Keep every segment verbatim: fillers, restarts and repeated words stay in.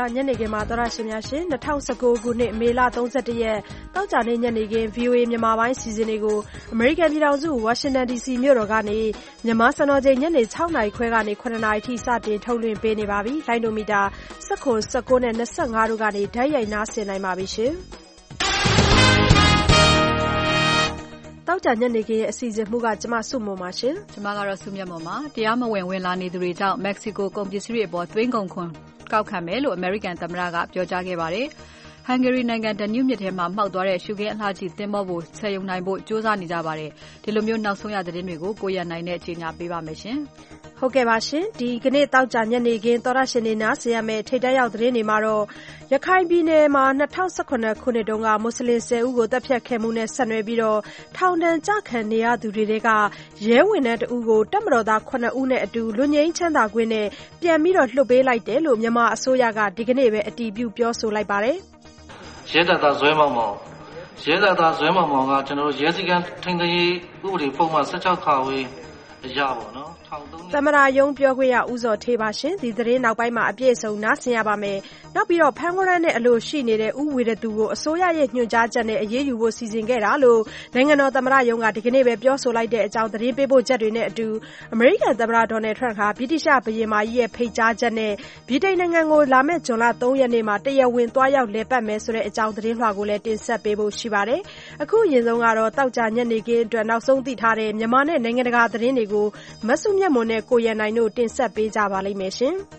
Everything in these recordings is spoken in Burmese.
ညနေခင်းမှာသောရရှင်များရှင်၂၀၁၉ခုနှစ်မေလ၃၁ရက်တောက်ကြနေ့ညနေခင်း ဗီအိုအေ မြန်မာပိုင်းစီစဉ်တွေကိုအမေရိကန်ပြည်ထောင်စုဝါရှင်တန်ဒီစီမြို့တော်ကနေမြန်မာစံတော်ချိန်ညနေ၆နာရီခွဲကနေ၇နာရီထိစတင်ထုတ်လွှင့်ပေးနေပါပြီ။လိုင်းဒိုမီတာ၁၇ ၁၉နဲ့၂၅တို့ကနေဓာတ်ရိုက်နားဆင်နိုင်ပါပြီရှင်။တောက်ကြညနေခင်းရဲ့အစီအစဉ်မှုကကျမစုမုံပါရှင်။ကျမကတော့စုမြတ်မုံပါ။တရားမဝင်ဝင်လာနေသူတွေကြောင့်မက္ကဆီကိုကုန်ပစ္စည်းတွေအပေါ်သွင်းကုန်ခွန်ကောက်ခံမယ်လို့အမေရိကန်သမ္မတကပြောကြားခဲ့ပါတယ်။ Hungary နိုင်ငံဒနူးမြစ်ထဲမှာမှောက်သွားတဲ့ရှုခင်းအလှကြီးသင်္ဘောကိုဆယ်ယူနိုင်ဖို့ကြိုးစားနေကြပါတယ်။ဒီလိုမျိုးနောက်ဆုံးရသတင်းတွေကိုကိုရနိုင်နဲ့ကြီးညာပေးပါမယ်ရှင်။ဟုတ်ကဲ့ပါရှင်။ဒီကနေ့တောက်ကြညနေခင်းသောရရှင်နေနားဆင်ရမယ့်ထိတ်တန့်ရောက်သတင်းတွေမှာတော့ရခိုင်ပြည်နယ်မှာ၂၀၁၇ခုနှစ်တုန်းကမွတ်စလင်၁၀ဦးကိုတပ်ဖြတ်ခဲ့မှုနဲ့ဆက်နွယ်ပြီးတော့ထောင်ဒဏ်ကျခံနေရသူတွေကရဲဝန်ထမ်းတဦးကိုတပ်မတော်သားခုနှစ်ဦးနဲ့အတူလွတ်ငြိမ်းချမ်းသာခွင့်နဲ့ပြန်ပြီးတော့လွှတ်ပေးလိုက်တယ်လို့မြန်မာအစိုးရကဒီကနေ့ပဲအတည်ပြုပြောဆိုလိုက်ပါတယ်။ရဲတပ်သားဇွဲမောင်မောင်ရဲတပ်သားဇွဲမောင်မောင်ကကျွန်တော်တို့ရဲစည်းကမ်းထိန်းသိမ်းရေးဥပဒေပုံမှန်၁၆ခါဝေးအရာပေါ့နော်သမ္မတရုံးပြောခွင့်ရဦးဇော်ဌေးပါရှင်ဒီသတင်းနောက်ပိုင်းမှာအပြည့်အစုံနားဆင်ရပါမယ်နောက်ပြီးတော့ဖမ်းဝရမ်းနဲ့အလို့ရှိနေတဲ့ဥဝေဒသူကိုအစိုးရရဲ့ညွှန်ကြားချက်နဲ့အရေးယူဖို့စီစဉ်ခဲ့တာလို့နိုင်ငံတော်သမ္မတရုံးကဒီကနေ့ပဲပြောဆိုလိုက်တဲ့အကြောင်းသတင်းပေးပို့ချက်တွေနဲ့အတူအမေရိကန်သမ္မတဒေါ်နယ်ထရန့်ကဗြိတိရှဘုရင်မကြီးရဲ့ဖိတ်ကြားချက်နဲ့ဗြိတိန်နိုင်ငံကိုလာမယ့်ဇွန်လ၃ရက်နေ့မှာတရားဝင်သွားရောက်လည်ပတ်မယ်ဆိုတဲ့အကြောင်းသတင်းလွှာကိုလည်းတင်ဆက်ပေးဖို့ရှိပါတယ်အခုအရင်ဆုံးကတော့တောက်ကြညနေခင်းအတွက်နောက်ဆုံးသိထားတဲ့မြန်မာနဲ့နိုင်ငံတကာသတင်းတွေကိုမဆုမြတ်မွန်နဲ့ကိုရန်နိုင်တို့တင်ဆက်ပေးကြပါလိမ့်မယ်ရှင်။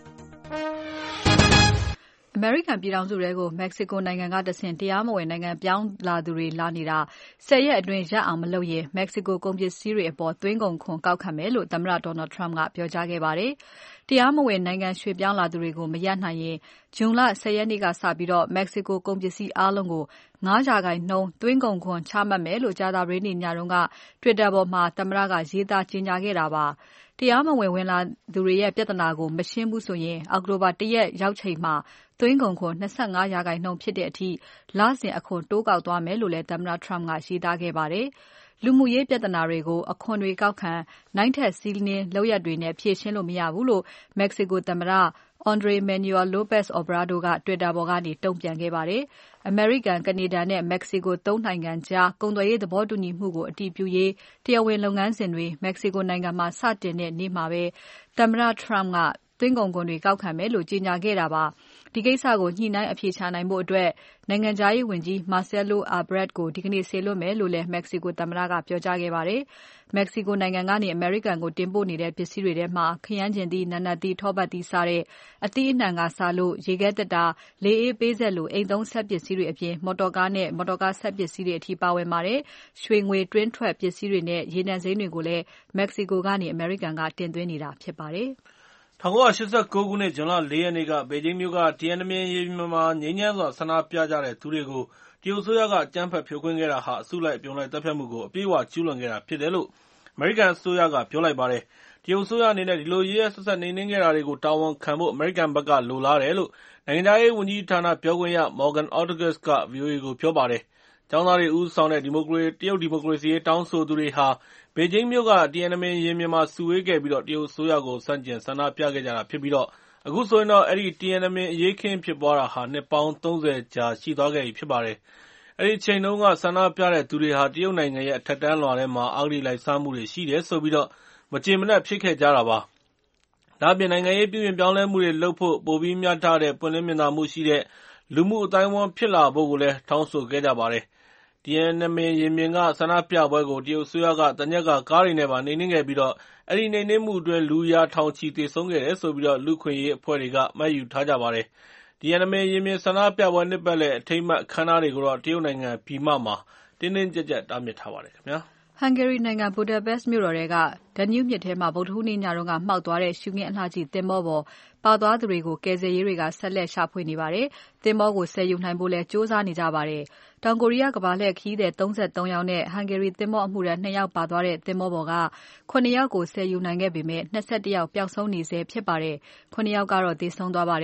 အမေရိကန်ပြည်ထောင်စုတွေကိုမက္ကဆီကိုနိုင်ငံကတဆင့်တရားမဝင်နိုင်ငံပြောင်းလာသူတွေလာနေတာ၁၀ရက်အတွင်းရပ်အောင်မလုပ်ရင်မက္ကဆီကိုကုန်ပစ္စည်းတွေအပေါ်သွင်းကုန်ခွန်ကောက်ခံမယ်လို့သမ္မတ Donald Trump ကပြောကြားခဲ့ပါတယ်။တရားမဝင်နိုင်ငံရွှေ့ပြောင်းလာသူတွေကိုမရပ်နိုင်ရင်ဇွန်လ၁၀ရက်နေ့ကစပြီးတော့မက္ကဆီကိုကုန်ပစ္စည်းအားလုံးကို၅ရာခိုင်နှုန်းသွင်းကုန်ခွန်ချမှတ်မယ်လို့ကြာသပတေးနေ့ညတုန်းက Twitter ပေါ်မှာသမ္မတကရေးသားကြေညာခဲ့တာပါ။တရားမဝင်ဝင်လာသူတွေရဲ့ပြဿနာကိုမရှင်းဘူးဆိုရင်အောက်တိုဘာ၁ရက်ရောက်ချိန်မှာသွင်းကုန်ခွန်၂၅ရာခိုင်နှုန်းဖြစ်တဲ့အထိလစဉ်အခွန်တိုးကောက်သွားမယ်လို့လည်းသမ္မတ Trump ကရေးသားခဲ့ပါတယ်။လူမှုရေးပြဿနာတွေကိုအခွန်တွေကောက်ခံနိုင်ထက်စီးနှင်းလုပ်ရပ်တွေနဲ့ဖြေရှင်းလို့မရဘူးလို့မက္ကဆီကိုသမ္မတAndres Manuel Lopez Obrador က Twitter ပေါ်ကနေတုံ့ပြန်ခဲ့ပါတယ်။အမေရိကန်၊ကနေဒါနဲ့မက္ကဆီကိုသုံးနိုင်ငံကြားကုန်သွယ်ရေးသဘောတူညီမှုကိုအတည်ပြုရေးတရားဝင်လုပ်ငန်းစဉ်တွေမက္ကဆီကိုနိုင်ငံမှာစတင်တဲ့နေ့မှာပဲသမ္မတ Trump ကသွင်းကုန်ခွန်တွေကောက်ခံမယ်လို့ကြေညာခဲ့တာပါ။ဒီကိစ္စကိုညှိနှိုင်းအဖြေရှာနိုင်ဖို့အတွက်နိုင်ငံခြားရေးဝန်ကြီး Marcelo Ebrard ကိုဒီကနေ့စေလွှတ်မယ်လို့လည်းမက္ကဆီကိုသမ္မတကပြောကြားခဲ့ပါတယ်။မက္ကဆီကိုနိုင်ငံကနေအမေရိကန်ကိုတင်ပို့နေတဲ့ပစ္စည်းတွေထဲမှာခရမ်းချဉ်သီး၊နာနတ်သီး၊ထောပတ်သီးစတဲ့အသီးအနှံကစလို့ရေခဲသေတ္တာ၊လေအေးပေးစက်လိုအိမ်သုံးစက်ပစ္စည်းတွေအပြင်မော်တော်ကားနဲ့မော်တော်ကားစက်ပစ္စည်းတွေအထိပါဝင်ပါတယ်။ရွှေငွေတွင်းထွက်ပစ္စည်းတွေနဲ့ရေနံစိမ်းတွေကိုလည်းမက္ကဆီကိုကနေအမေရိကန်ကတင်သွင်းနေတာဖြစ်ပါတယ်။၁၉၈၉ခုနှစ်ဇွန်လ၄ရက်နေ့ကဘေဂျင်းမြို့ကတီယန်နမင်ရင်ပြင်မှာငြိမ်းချမ်းစွာဆန္ဒပြကြတဲ့သူတွေကိုတရုတ်အစိုးရကအကြမ်းဖက်ဖြိုခွင်းခဲ့တာဟာအစုလိုက်အပြုံလိုက်သတ်ဖြတ်မှုကိုအပြည့်အဝကျူးလွန်ခဲ့တာဖြစ်တယ်လို့အမေရိကန်အစိုးရကပြောလိုက်ပါတယ်။တရုတ်အစိုးရအနေနဲ့ဒီလိုရက်ရက်စက်စက်နှိမ်နင်းခဲ့တာတွေကိုတာဝန်ခံဖို့အမေရိကန်ဘက်ကလိုလားတယ်လို့နိုင်ငံခြားရေးဝန်ကြီးဌာနပြောခွင့်ရ Morgan Ortagus က ဗွီအိုအေကိုပြောပါတယ်။ကျောင်းသားတွေဦးဆောင်တဲ့ဒီမိုကရေတရုတ်ဒီမိုကရေစီရေးတောင်းဆိုသူတွေဟာဘေဂျင်းမြို့ကတီယန်နမင်ရင်ပြင်မှာစုဝေးခဲ့ပြီးတော့တရုတ်အစိုးရကိုဆန့်ကျင်ဆန္ဒပြခဲ့ကြတာဖြစ်ပြီးတော့အခုဆိုရင်တော့အဲဒီတီယန်နမင်အရေးအခင်းဖြစ်ပွားတာဟာနှစ်ပေါင်းသုံးဆယ်ကြာရှိသွားခဲ့ပြီဖြစ်ပါတယ်။အဲဒီအချိန်တုန်းကဆန္ဒပြတဲ့သူတွေဟာတရုတ်နိုင်ငံရဲ့အထက်တန်းလွှာထဲမှာအဂတိလိုက်စားမှုတွေရှိတယ်ဆိုပြီးတော့မကျေမနပ်ဖြစ်ခဲ့ကြတာပါ။ဒါ့အပြင်နိုင်ငံရေးပြုပြင်ပြောင်းလဲမှုတွေလုပ်ဖို့ပိုပြီးမျှတတဲ့ပွင့်လင်းမြင်သာမှုရှိတဲ့လူမှုအသိုင်းအဝန်းဖြစ်လာဖို့ကိုလည်းတောင်းဆိုခဲ့ကြပါတယ်။တီယန်နမင်ရင်ပြင်ကဆန္ဒပြပွဲကိုတရုတ်အစိုးရကတညက်ကကားတွေနဲ့ပါနှိမ်နင်းခဲ့ပြီးတော့အဲဒီနှိမ်နင်းမှုအတွင်းလူရာထောင်ချီသေဆုံးခဲ့တယ်ဆိုပြီးတော့လူ့အခွင့်အရေးအဖွဲ့တွေကမှတ်ယူထားကြပါတယ်။တီယန်နမင်ရင်ပြင်ဆန္ဒပြပွဲနှစ်ပတ်လည်အထိမ်းအမှတ်အခမ်းအနားတွေကိုတော့တရုတ်နိုင်ငံပြည်မမှာတင်းတင်းကြပ်ကြပ်တားမြစ်ထားပါတယ်ခင်ဗျာ။ Hungary နိုင်ငံဘူဒါပက်မြို့တော်ထဲကဒနူးမြစ်ထဲမှာဗုဒ္ဓဟူးနေ့ညတုန်းကမှောက်သွားတဲ့ရှုခင်းအလှကြီးသင်္ဘောပေါ်ပါသွားသူတွေကိုကယ်ဆယ်ရေးတွေကဆက်လက်ရှာဖွေနေပါတယ်။သင်္ဘောကိုဆယ်ယူနိုင်ဖို့လည်းကြိုးစားနေကြပါတယ်။တောင်ကိုရီးယားကမ္ဘာလှည့်ခရီးသည်၃၃ယောက်နဲ့ Hungary သင်္ဘောအမှုထမ်း၂ယောက်ပါသွားတဲ့သင်္ဘောပေါ်က၇ယောက်ကိုဆယ်ယူနိုင်ခဲ့ပေမဲ့၂၁ယောက်ပျောက်ဆုံးနေဆဲဖြစ်ပါတယ်။၇ယောက်ကတော့သေဆုံးသွားပါတယ်။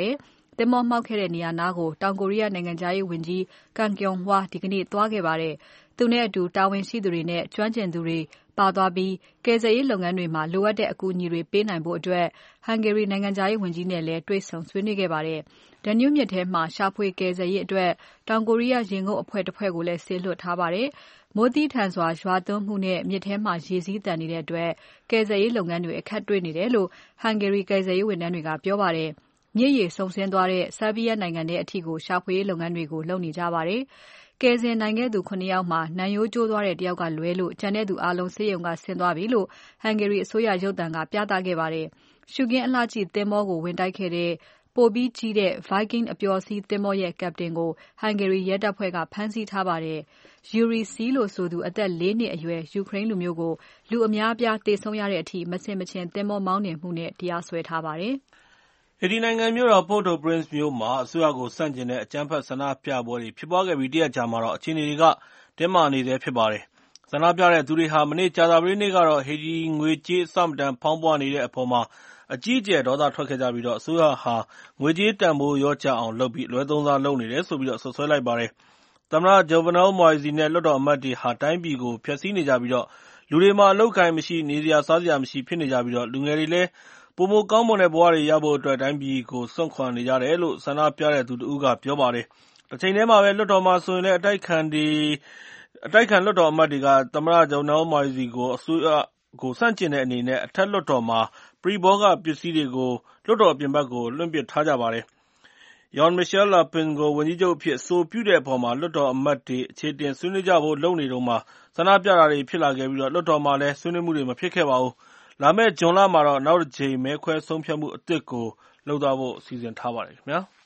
သင်္ဘောမှောက်ခဲ့တဲ့နေရာနားကိုတောင်ကိုရီးယားနိုင်ငံခြားရေးဝန်ကြီး Kang Kyung-hwa ဒီကနေ့သွားခဲ့ပါတယ်။ သူနဲ့အတူတာဝန်ရှိသူတွေနဲ့ကျွမ်းကျင်သူတွေပါသွားပြီးကယ်ဆယ်ရေးလုပ်ငန်းတွေမှာလိုအပ်တဲ့အကူအညီတွေပေးနိုင်ဖို့အတွက် Hungary နိုင်ငံခြားရေးဝန်ကြီးနဲ့လည်းတွေ့ဆုံဆွေးနွေးခဲ့ပါတယ်။ Danube မြစ်ထဲမှာရှာဖွေကယ်ဆယ်ရေးအတွက်တောင်ကိုရီးယားရေငုပ်အဖွဲ့တဖွဲ့ကိုလည်းစေလွှတ်ထားပါတယ်။ မိုးသည်းထန်စွာရွာသွန်းမှုနဲ့မြစ်ထဲမှာရေစီးသန်နေတဲ့အတွက်ကယ်ဆယ်ရေးလုပ်ငန်းတွေအခက်တွေ့နေတယ်လို့ Hungary ကယ်ဆယ်ရေးဝန်ထမ်းတွေကပြောပါတယ်။ မြစ်ရေစုန်ဆင်းသွားတဲ့ Serbia နိုင်ငံထဲအထိကိုရှာဖွေရေးလုပ်ငန်းတွေကိုလုပ်နေကြပါတယ်။ ကယ်ဆယ်နိုင်ခဲ့သူ ၇ ယောက်မှာနံရိုးကျိုးသွားတဲ့တယောက်ကလွဲလို့ကျန်တဲ့သူအားလုံးဆေးရုံကဆင်းသွားပြီလို့ Hungary အစိုးရရုပ်သံကပြသခဲ့ပါတယ်။ ရှုခင်းအလှကြည့်သင်္ဘောကိုဝင်တိုက်ခဲ့တဲ့ပိုပြီးကြီးတဲ့ Viking အပျော်စီးသင်္ဘောရဲ့ Captain ကို Hungary ရဲတပ်ဖွဲ့ကဖမ်းဆီးထားပါတယ်။ Yuri C လို့ဆိုသူအသက် ၄ နှစ်အရွယ်ယူကရိန်းလူမျိုးကိုလူအများအပြားသေဆုံးရတဲ့အထိမဆင်မခြင်သင်္ဘောမောင်းနှင်မှုနဲ့တရားစွဲထားပါတယ်။ဟေတီနိုင်ငံမြို့တော် Port-au-Prince မြို့မှာအစိုးရကိုဆန့်ကျင်တဲ့အကြမ်းဖက်ဆန္ဒပြပွဲတွေဖြစ်ပွားခဲ့ပြီးတရက်အကြာမှာအခြေအနေတွေကတင်းမာနေဆဲဖြစ်ပါတယ်။ ဆန္ဒပြတဲ့သူတွေဟာမနေ့ကြာသပတေးနေ့ကတော့ ဟေတီငွေကြေးအဆမတန်ဖောင်းပွနေတဲ့အပေါ်မှာအကြီးအကျယ်ဒေါသထွက်ခဲ့ကြပြီးအစိုးရဟာငွေကြေးတန်ဖိုးလျော့ကျအောင်လုပ်ပြီးအလွဲသုံးစားလုပ်နေတယ်ဆိုပြီးစွပ်စွဲလိုက်ပါတယ်။ သမ္မတ Jovenel Moise နဲ့လွှတ်တော်အမတ်တွေဟာတိုင်းပြည်ကိုဖျက်ဆီးနေကြပြီးလူတွေမှာအလုပ်အကိုင်မရှိနေစရာစားစရာမရှိဖြစ်နေကြပြီးလူငယ်တွေလည်းပိုမိုကောင်းမွန်တဲ့ဘဝတွေရဖို့အတွက်တိုင်းပြည်ကိုစွန့်ခွာနေကြတယ်လို့ ဆန္ဒပြတဲ့သူတဦးကပြောပါတယ်။ တချိန်တည်းမှာပဲလွှတ်တော်မှာဆိုရင်လည်းအတိုက်အခံလွှတ်တော်အမတ်တွေက သမ္မတ Jovenel Moise ကိုအစိုးရကိုဆန့်ကျင်တဲ့အနေနဲ့အထက်လွှတ်တော်မှာပရိဘောဂပစ္စည်းတွေကိုလွှတ်တော်အပြင်ဘက်ကိုလွှင့်ပစ်ထားကြပါတယ်။ Jean-Michel Lapin ကိုဝန်ကြီးချုပ်အဖြစ်အဆိုပြုတဲ့အပေါ်လွှတ်တော်အမတ်တွေအခြေအတင်ဆွေးနွေးကြဖို့လုပ်နေတုန်းမှာဆန္ဒပြတာတွေဖြစ်လာခဲ့ပြီးလွှတ်တော်မှာလည်းဆွေးနွေးမှုတွေမဖြစ်ခဲ့ပါဘူး။ လာမယ့်ဂျွန်လမှာတော့နောက်တကြိမ်မဲခွဲဆုံးဖြတ်မှုအသစ်ကိုလုပ်သွားဖို့စီစဉ်ထားပါတယ်။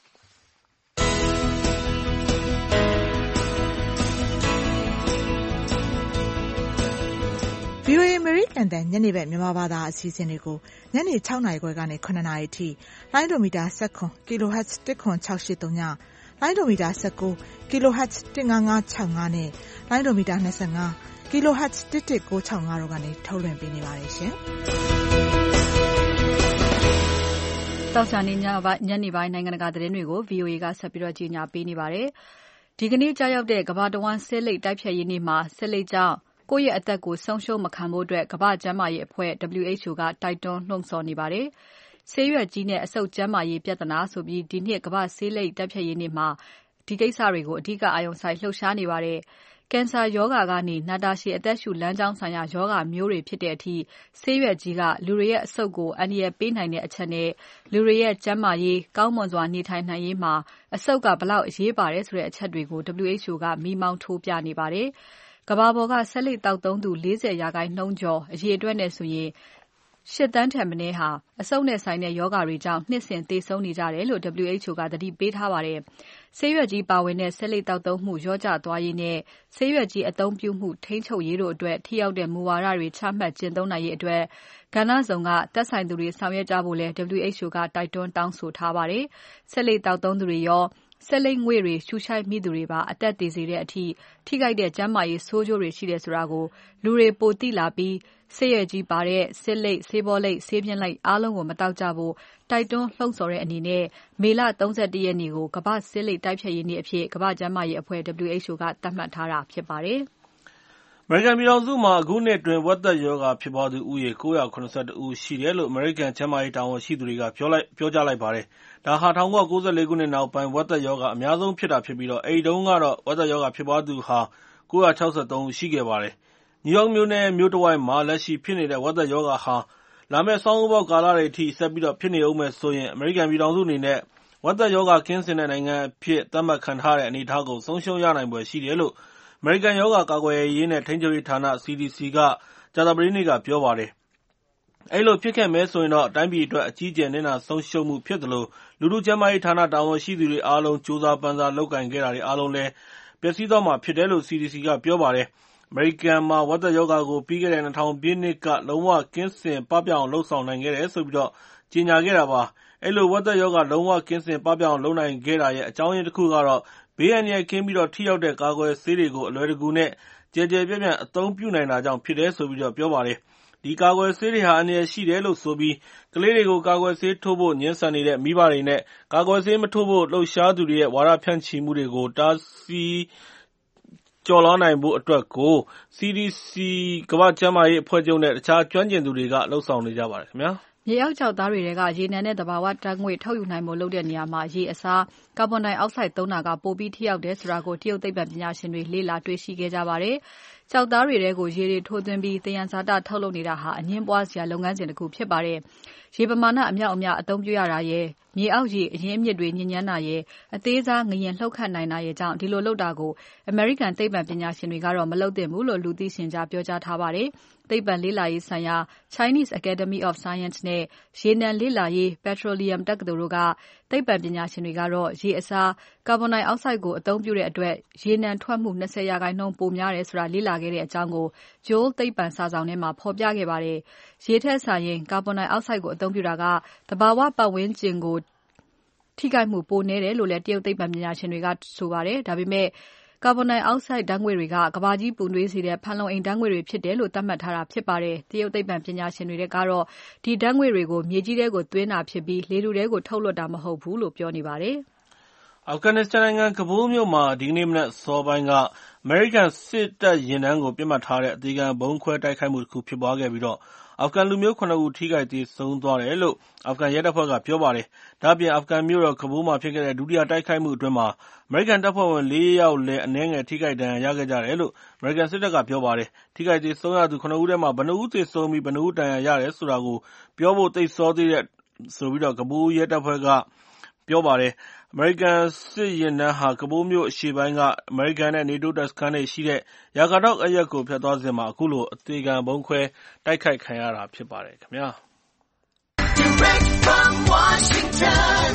VOA အမေရိကန်တန်ညနေဘက်မြန်မာဘာသာအစီအစဉ်တွေကိုညနေ ၆ နာရီခွဲကနေ ၇ နာရီအထိလိုင်းဒိုမီတာ ၁၇ kHz ၁၇၆၈၃ည လိုင်းဒိုမီတာ ၁၉ kHz ၁၅၅၆၅နဲ့လိုင်းဒိုမီတာ ၂၅ kHz ၁၁၉၆၅တို့ကနေထုတ်လွှင့်ပေးနေပါတယ်ရှင်။သောကြာနေ့ညနေပိုင်းနိုင်ငံတကာသတင်းတွေကို VOA ကဆက်ပြီးကြီးညာပေးနေပါတယ်။ ဒီကနေ့ကြာရောက်တဲ့ကမ္ဘာတဝန်းဆေးလိပ်တိုက်ဖျက်ရေးနေ့မှာဆေးလိပ်ကြောင့်ကိုယ့်ရဲ့အသက်ကိုဆုံးရှုံးမခံဖို့ကမ္ဘာ့ကျန်းမာရေးအဖွဲ့ W H O ကတိုက်တွန်းလှုံ့ဆော်နေပါတယ်။ ဆေးရွက်ကြီးနဲ့အဆုတ်ကျန်းမာရေးပြဿနာဆိုပြီးဒီနှစ်ကမ္ဘာ့ဆေးလိပ်တိုက်ဖျက်ရေးနေ့မှာဒီကိစ္စတွေကိုအဓိကအာရုံစိုက်လှုပ်ရှားနေပါတယ်။ ကင်ဆာရောဂါကနေနာတာရှည်အသက်ရှူလမ်းကြောင်းဆိုင်ရာရောဂါမျိုးတွေဖြစ်တဲ့အထိဆေးရွက်ကြီးကလူတွေရဲ့အဆုတ်ကိုအန္တရာယ်ပေးနိုင်တဲ့အချက်နဲ့လူတွေရဲ့ကျန်းမာရေးကောင်းမွန်စွာနေထိုင်နိုင်ရေးမှာအဆုတ်ကဘယ်လောက်အရေးပါတယ်ဆိုတဲ့အချက်တွေကို W H O ကမီးမောင်းထိုးပြနေပါတယ်။ ကမ္ဘာပေါ်ကဆေးလိပ်သောက်သုံးသူ ၄၀ ရာခိုင်နှုန်းကျော်အရေအတွက်နဲ့ဆိုရင်၈ သန်းထက်မနည်းဟာအဆုတ်နဲ့ဆိုင်တဲ့ရောဂါတွေကြောင့်နှစ်စဉ်သေဆုံးနေကြတယ်လို့ W H O ကသတိပေးထားပါတယ်။ ဆေးရွက်ကြီးပါဝင်တဲ့ဆေးလိပ်သောက်သုံးမှုလျော့ကျသွားရေးနဲ့ဆေးရွက်ကြီးအသုံးပြုမှုထိန်းချုပ်ရေးတို့အတွက်ထိရောက်တဲ့မူဝါဒတွေချမှတ်ကျင့်သုံးနိုင်ရေးအတွက်ကဏ္ဍစုံကသက်ဆိုင်သူတွေဆောင်ရွက်ကြဖို့လည်း W H O ကတိုက်တွန်းတောင်းဆိုထားပါတယ်။ ဆေးလိပ်သောက်သုံးသူတွေရောဆေးလိပ်ငွေ့တွေရှုရှိုက်မိသူတွေပါအသက်သေစေတဲ့အထိထိခိုက်တဲ့ကျန်းမာရေးဆိုးကျိုးတွေရှိတယ်ဆိုတာကိုလူတွေပိုသိလာပြီးဆေးရွက်ကြီးပါတဲ့ဆေးလိပ်၊ဆေးဘောလိပ်၊ဆေးပြင်းလိပ်အားလုံးကိုမသောက်ကြဖို့တိုက်တွန်းလှုံ့ဆော်တဲ့အနေနဲ့မေလ ၃၁ ရက်နေ့ကိုကမ္ဘာ့ဆေးလိပ်တိုက်ဖျက်ရေးနေ့အဖြစ်ကမ္ဘာ့ကျန်းမာရေးအဖွဲ့ W H O ကသတ်မှတ်ထားတာဖြစ်ပါတယ်။အမေရိကန်ပြည်ထောင်စုမှာအခုနှစ်အတွင်းဝက်သက်ရောဂါဖြစ်ပွားသူဦးရေ ၉၇၁ ဦးရှိတယ်လို့အမေရိကန်ကျန်းမာရေးတာဝန်ရှိသူတွေကပြောကြားလိုက်ပါတယ်။ ဒါဟာ ၁၉၉၄ ခုနှစ်နောက်ပိုင်းဝက်သက်ရောဂါအများဆုံးဖြစ်တာဖြစ်ပြီးအဲဒီတုန်းကတော့ဝက်သက်ရောဂါဖြစ်ပွားသူ ၉၆၃ ဦးရှိခဲ့ပါတယ်။ နယူးယောက်မြို့နဲ့မြို့တဝိုက်မှာလက်ရှိဖြစ်နေတဲ့ဝက်သက်ရောဂါဟာလာမယ့်ဆောင်းဦးပေါက်ကာလတွေအထိဆက်ဖြစ်နေဦးမယ်ဆိုရင်အမေရိကန်ပြည်ထောင်စုအနေနဲ့ဝက်သက်ရောဂါကင်းစင်တဲ့နိုင်ငံအဖြစ်သတ်မှတ်ခံထားရတဲ့အနေအထားကိုဆုံးရှုံးရနိုင်ဖွယ်ရှိတယ်လို့အမေရိကန်ရောဂါကာကွယ်ရေးနဲ့ထိန်းချုပ်ရေးဌာန C D C ကကြာသပတေးနေ့ကပြောပါတယ်။ အဲဒီလိုဖြစ်ခဲ့မယ်ဆိုရင်တိုင်းပြည်အတွက်အကြီးအကျယ်နစ်နာဆုံးရှုံးမှုဖြစ်သလိုလူထုကျန်းမာရေးဌာနတာဝန်ရှိသူတွေအားလုံးကြိုးစားပမ်းစားလုပ်ကိုင်ခဲ့တာတွေအားလုံးလည်းပျက်စီးသွားမှာဖြစ်တယ်လို့ C D C ကပြောပါတယ်။ အမေရိကန်မှာဝက်သက်ရောဂါကိုပြီးခဲ့တဲ့ ၂၀၀၀ ပြည့်နှစ်ကလုံးဝကင်းစင်ပပျောက်အောင်လုပ်ဆောင်နိုင်ခဲ့တယ်လို့ကြေညာခဲ့တာပါ။ အဲဒီလိုဝက်သက်ရောဂါလုံးဝကင်းစင်ပပျောက်အောင်လုပ်နိုင်ခဲ့တာရဲ့အကြောင်းရင်းတခုကတော့ဘေးအန္တရာယ်ကင်းပြီးထိရောက်တဲ့ကာကွယ်ဆေးတွေကိုအလွယ်တကူနဲ့ကျယ်ကျယ်ပြန့်ပြန့်အသုံးပြုနိုင်တာကြောင့်ဖြစ်တယ်လို့ပြောပါတယ်။ ဒဒီကာကွယ်ဆေးတွေဟာအန္တရာယ်ရှိတယ်လို့ဆိုပြီးကလေးတွေကိုကာကွယ်ဆေးထိုးဖို့ငြင်းဆန်နေတဲ့မိဘတွေနဲ့ကာကွယ်ဆေးမထိုးဖို့လှုပ်ရှားသူတွေရဲ့ဝါဒဖြန့်ချီမှုတွေကိုတားဆီးကျော်လွှားနိုင်ဖို့အတွက်ကို စီ ဒီ စီ ကမ္ဘာ့ကျန်းမာရေးအဖွဲ့ချုပ်နဲ့တခြားကျွမ်းကျင်သူတွေကလှုံ့ဆော်နေကြပါတယ်ခင်ဗျာ။မြေအောက်ကျောက်သားတွေထဲကရေနံနဲ့သဘာဝဓာတ်ငွေ့ထုတ်ယူနိုင်ဖို့လုပ်တဲ့နေရာမှာရေအစားကာဗွန်ဒိုင်အောက်ဆိုက်သုံးတာကပိုပြီးထိရောက်တယ်ဆိုတာကိုတရုတ်သိပ္ပံပညာရှင်တွေလေ့လာတွေ့ရှိခဲ့ကြပါတယ်။ကျောက်သားတွေထဲကိုရေတွေထိုးသွင်းပြီးသယံဇာတထုတ်လုပ်နေတာဟာအငြင်းပွားစရာလုပ်ငန်းစဉ်တစ်ခုဖြစ်ပါတယ်။ရေပမာဏအမြောက်အများအသုံးပြုရတာရဲ့မြေအောက်ရေအရင်းအမြစ်တွေညဉ့်ညမ်းတာရဲ့အသေးစားငရင်လှုပ်ခတ်နိုင်တာရဲ့ကြောင့်ဒီလိုလုပ်တာကိုအမေရိကန်သိပ္ပံပညာရှင်တွေကတော့မလုပ်သင့်ဘူးလို့လူသိရှင်ကြားပြောကြားထားပါတယ်။သိပ္ပံလေ့လာရေးဆိုင်ရာ Chinese Academy of Science နဲ့ရေနံလေ့လာရေး Petroleum တက္ကသိုလ်တို့ကသိပ္ပံပညာရှင်တွေကတော့ရေအစားကာဗွန်ဒိုင်အောက်ဆိုက်ကိုအသုံးပြုတဲ့အတွက်ရေနံထွက်မှု၂၀ရာခိုင်နှုန်းပိုများတယ်ဆိုတာလေ့လာခဲ့တဲ့အကြောင်းကို Joule သိပ္ပံစာစောင်ထဲမှာဖော်ပြခဲ့ပါတယ်။ရေထက်စာရင်ကာဗွန်ဒိုင်အောက်ဆိုက်ကိုအသုံးပြုတာကသဘာဝပတ်ဝန်းကျင်ကိုထိခိုက်မှုပိုနည်းတယ်လို့လည်းတရုတ်သိပ္ပံပညာရှင်တွေကဆိုပါတယ်။ဒါပေမဲ့ကာဗွန်ဒိုင်အောက်ဆိုက်ဓာတ်ငွေ့တွေကကမ္ဘာကြီးပူနွေးစေတဲ့ဖန်လုံအိမ်ဓာတ်ငွေ့တွေဖြစ်တယ်လို့သတ်မှတ်ထားတာဖြစ်ပါတယ်။တရုတ်သိပ္ပံပညာရှင်တွေကတော့ဒီဓာတ်ငွေ့တွေကိုမြေကြီးထဲကိုသွင်းတာဖြစ်ပြီးလေထုထဲကိုထုတ်လွှတ်တာမဟုတ်ဘူးလို့ပြောနေပါတယ်။အာဖဂန်နစ္စတန်နိုင်ငံကဘူးလ်မြို့မှာဒီကနေ့မနက်အစောပိုင်းကအမေရိကန်စစ်တပ်ယာဉ်တန်းကိုပစ်မှတ်ထားတဲ့အသေခံဗုံးခွဲတိုက်ခိုက်မှုတစ်ခုဖြစ်ပွားခဲ့ပြီးအာဖဂန်လူမျိုးခုနစ်ဦးထိခိုက်သေဆုံးသွားတယ်လို့အာဖဂန်ရဲတပ်ဖွဲ့ကပြောပါတယ်။ဒါ့အပြင်အာဖဂန်မြို့တော်ကဘူးလ်မှာဖြစ်ခဲ့တဲ့ဒုတိယတိုက်ခိုက်မှုအတွင်းမှာအမေရိကန်တပ်ဖွဲ့ဝင်လေးယောက်လည်းအနည်းငယ်ထိခိုက်ဒဏ်ရာရခဲ့ကြတယ်လို့အမေရိကန်စစ်တပ်ကပြောပါတယ်။ထိခိုက်သေဆုံးရသူခုနစ်ဦးထဲမှာဘယ်နှစ်ဦးသေဆုံးပြီးဘယ်နှစ်ဦးဒဏ်ရာရတယ်ဆိုတာကိုပြောဖို့သိပ်စောသေးတယ်ဆိုပြီးကဘူးလ်ရဲတပ်ဖွဲ့ကပြောပါတယ်။အမေရိကန်စစ်ယာဉ်တန်းဟာကဘူးလ်မြို့အရှေ့ပိုင်းကအမေရိကန်နဲ့နေတိုးတပ်စခန်းတွေရှိတဲ့ယာကာတောက်အရပ်ကိုဖြတ်သွားစဉ်မှာအခုလိုအသေခံဗုံးခွဲတိုက်ခိုက်ခံရတာဖြစ်ပါတယ်ခင်ဗျာ။ Direct from Washington,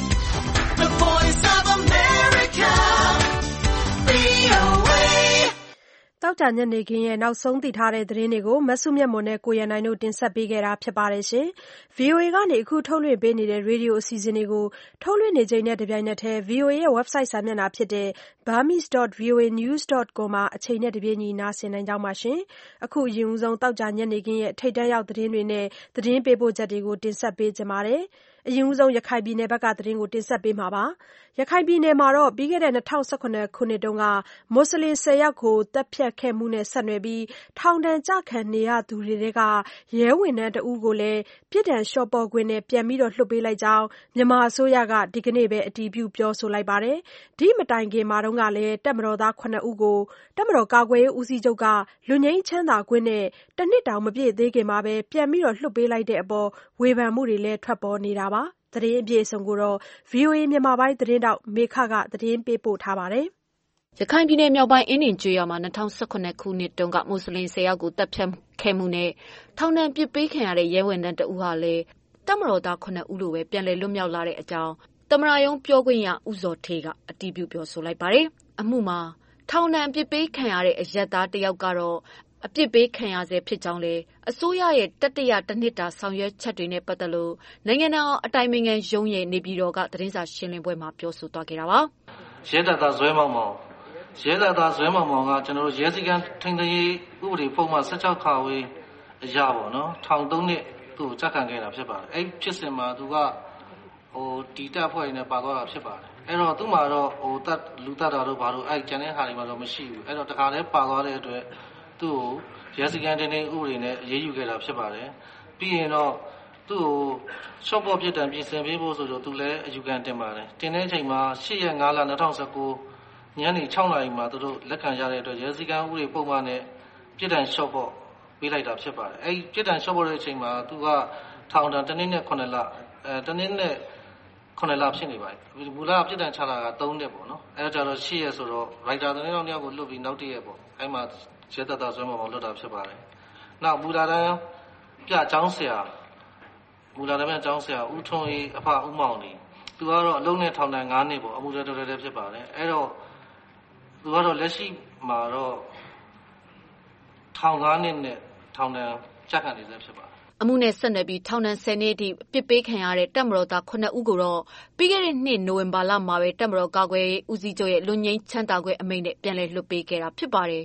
the Voice of America, ဗွီအိုအေသောကြာညနေခင်းရဲ့နောက်ဆုံးသိထားတဲ့သတင်းတွေကိုမဆုမြတ်မွန်နဲ့ကိုရန်နိုင်တို့တင်ဆက်ပေးခဲ့တာဖြစ်ပါတယ်ရှင်။ ဗွီအိုအေကနေအခုထုတ်လွှင့်ပေးနေတဲ့ရေဒီယိုအစီအစဉ်တွေကိုထုတ်လွှင့်နေချိန်နဲ့တပြိုင်နက်တည်း ဗွီအိုအေရဲ့ website စာမျက်နှာဖြစ်တဲ့ burmese dot v o a news dot com မှာအချိန်နဲ့တပြေးညီနားဆင်နိုင်ကြပါရှင်။အခုအရင်ဆုံးသောကြာညနေခင်းရဲ့ထိပ်တန်းရောက်သတင်းတွေနဲ့သတင်းပေးပို့ချက်တွေကိုတင်ဆက်ပေးကြပါမယ်။အရင်ဆုံးရခိုင်ပြည်နယ်ဘက်ကသတင်းကိုတင်ဆက်ပေးမှာပါ။ရခိုင်ပြည်နယ်မှာတော့ပြီးခဲ့တဲ့၂၀၁၇ခုနှစ်တုန်းကမွတ်စလင်၁၀ယောက်ကိုတပ်ဖြတ်ခဲ့မှုနဲ့ဆက်နွယ်ပြီးထောင်ဒဏ်ကျခံနေရသူတွေထဲကရဲဝန်ထမ်းတဦးကိုလည်းပြစ်ဒဏ်လျှော့ပေါ့ခွင့်နဲ့ပြန်ပြီးလွှတ်ပေးလိုက်ကြောင်းမြန်မာအစိုးရကဒီကနေ့ပဲအတည်ပြုပြောဆိုလိုက်ပါတယ်။ဒီမတိုင်ခင်မှာတုန်းကလည်းတပ်မတော်သားခုနှစ်ဦးကိုတပ်မတော်ကာကွယ်ရေးဦးစီးချုပ်ကလွတ်ငြိမ်းချမ်းသာခွင့်နဲ့တနှစ်တောင်မပြည့်သေးခင်မှာပဲပြန်ပြီးလွှတ်ပေးလိုက်တဲ့အပေါ်ဝေဖန်မှုတွေလည်းထွက်ပေါ်နေတာပါ။သတင်းအပြည့်အစုံကိုတော့ ဗွီအိုအေမြန်မာပိုင်းသတင်းထောက်မေခကသတင်းပေးပို့ထားပါတယ်။ရခိုင်ပြည်နယ်မြောက်ပိုင်းအင်းဒင်ကျွော်မှာ၂၀၁၇ခုနှစ်တုန်းကမွတ်စလင်၁၀ယောက်ကိုတပ်ဖြတ်ခဲ့မှုနဲ့ထောင်ဒဏ်ပြစ်ပေးခံရတဲ့ရဲဝန်ထမ်းတဦးဟာလည်းတပ်မတော်သားခုနှစ်ဦးလိုပဲပြန်လည်လွတ်မြောက်လာတဲ့အကြောင်းသမ္မတရုံးပြောခွင့်ရဦးဇော်ဌေးကအတည်ပြုပြောဆိုလိုက်ပါတယ်။အမှုမှာထောင်ဒဏ်ပြစ်ပေးခံရတဲ့အရပ်သားတယောက်ကတော့အပြစ်ပေးခံရဆဲဖြစ်ကြောင်းလည်းအစိုးရရဲ့တတိယတစ်နှစ်တာဆောင်ရွက်ချက်တွေနဲ့ပတ်သက်လို့နိုင်ငံတော်အတိုင်ပင်ခံရုံးရဲ့နေပြည်တော်ကသတင်းစာရှင်းလင်းပွဲမှာပြောဆိုသွားခဲ့တာပါ။ရဲတပ်သားဇွဲမောင်မောင်ရဲတပ်သားဇွဲမောင်မောင်ကကျွန်တော်တို့ရဲစည်းကမ်းထိန်းသိမ်းရေးဥပဒေပုံမှန်၁၆ခါဝေးအရာပေါ့နော်ထောင်သုံးနှစ်သူ့ကိုကြက်ခံခဲ့တာဖြစ်ပါတယ်။အဲ့ဖြစ်စဉ်မှာသူကဟိုတီတပ်ဖွဲ့နဲ့ပါသွားတာဖြစ်ပါတယ်။အဲ့တော့သူ့မှာတော့ဟိုတပ်လူတပ်တာတို့ဘာလို့အဲ့ကျန်တဲ့ဟာတွေမှာတော့မရှိဘူး။အဲ့တော့တခါတည်းပါသွားတဲ့အတွက်သူ့ကိုရဲစည်းကမ်းတင်းတင်းဥပဒေနဲ့အရေးယူခဲ့တာဖြစ်ပါတယ်။ပြီးရင်တော့သူ့ကိုရှော့ပေါ်ပြစ်ဒဏ်ပြင်ဆင်ပေးဖို့ဆိုတော့သူလည်းအယူခံတင်ပါတယ်။တင်တဲ့အချိန်မှာ၈ရက်၅လ၂၀၁၉ညနေ၆နာရီမှာသူတို့လက်ခံရတဲ့အတွက်ရဲစည်းကမ်းဥပဒေပုံမှန်နဲ့ပြစ်ဒဏ်ရှော့ပေါ်ပေးလိုက်တာဖြစ်ပါတယ်။အဲ့ပြစ်ဒဏ်ရှော့ပေါ်တဲ့အချိန်မှာသူကထောင်ဒဏ်တစ်နှစ်နဲ့ခုနှစ်လအဲတစ်နှစ်နဲ့ခုနှစ်လဖြစ်နေပါတယ်။မူလပြစ်ဒဏ်ချတာကသုံးနှစ်ပေါ့နော်။အဲဒါကြတော့၈ရက်ဆိုတော့ရိုက်တာသတင်းတော်တယောက်ကိုလွတ်ပြီးနောက်တစ်ရက်ပေါ့။အဲ့မှာရဲတပ်သားဆွဲမောင်မောင်လွတ်တာဖြစ်ပါတယ်။နောက်မူလာတန်းပြအကြောင်းဆရာမူလာတန်းပြအကြောင်းဆရာဦးထွန်းအေးအဖဦးမောင်နေသူကတော့အလုံးနဲ့ထောင်ဒဏ်၅နှစ်ပေါ့အမှုတော်တော်တော်ဖြစ်ပါတယ်။အဲ့တော့သူကတော့လက်ရှိမှာတော့ထောင်၅နှစ်နဲ့ထောင်ဒဏ်ကျခံနေဆဲဖြစ်ပါတယ်။အမှုနဲ့ဆက်နွယ်ပြီးထောင်ဒဏ်၁၀နှစ်အထိပြစ်ပေးခံရတဲ့တပ်မတော်သားခုနှစ်ဦးကိုတော့ပြီးခဲ့တဲ့နှစ်နိုဝင်ဘာလမှာပဲတပ်မတော်ကာကွယ်ရေးဦးစီးချုပ်ရဲ့လွတ်ငြိမ်းချမ်းသာခွင့်အမိန့်နဲ့ပြန်လည်လွှတ်ပေးခဲ့တာဖြစ်ပါတယ်။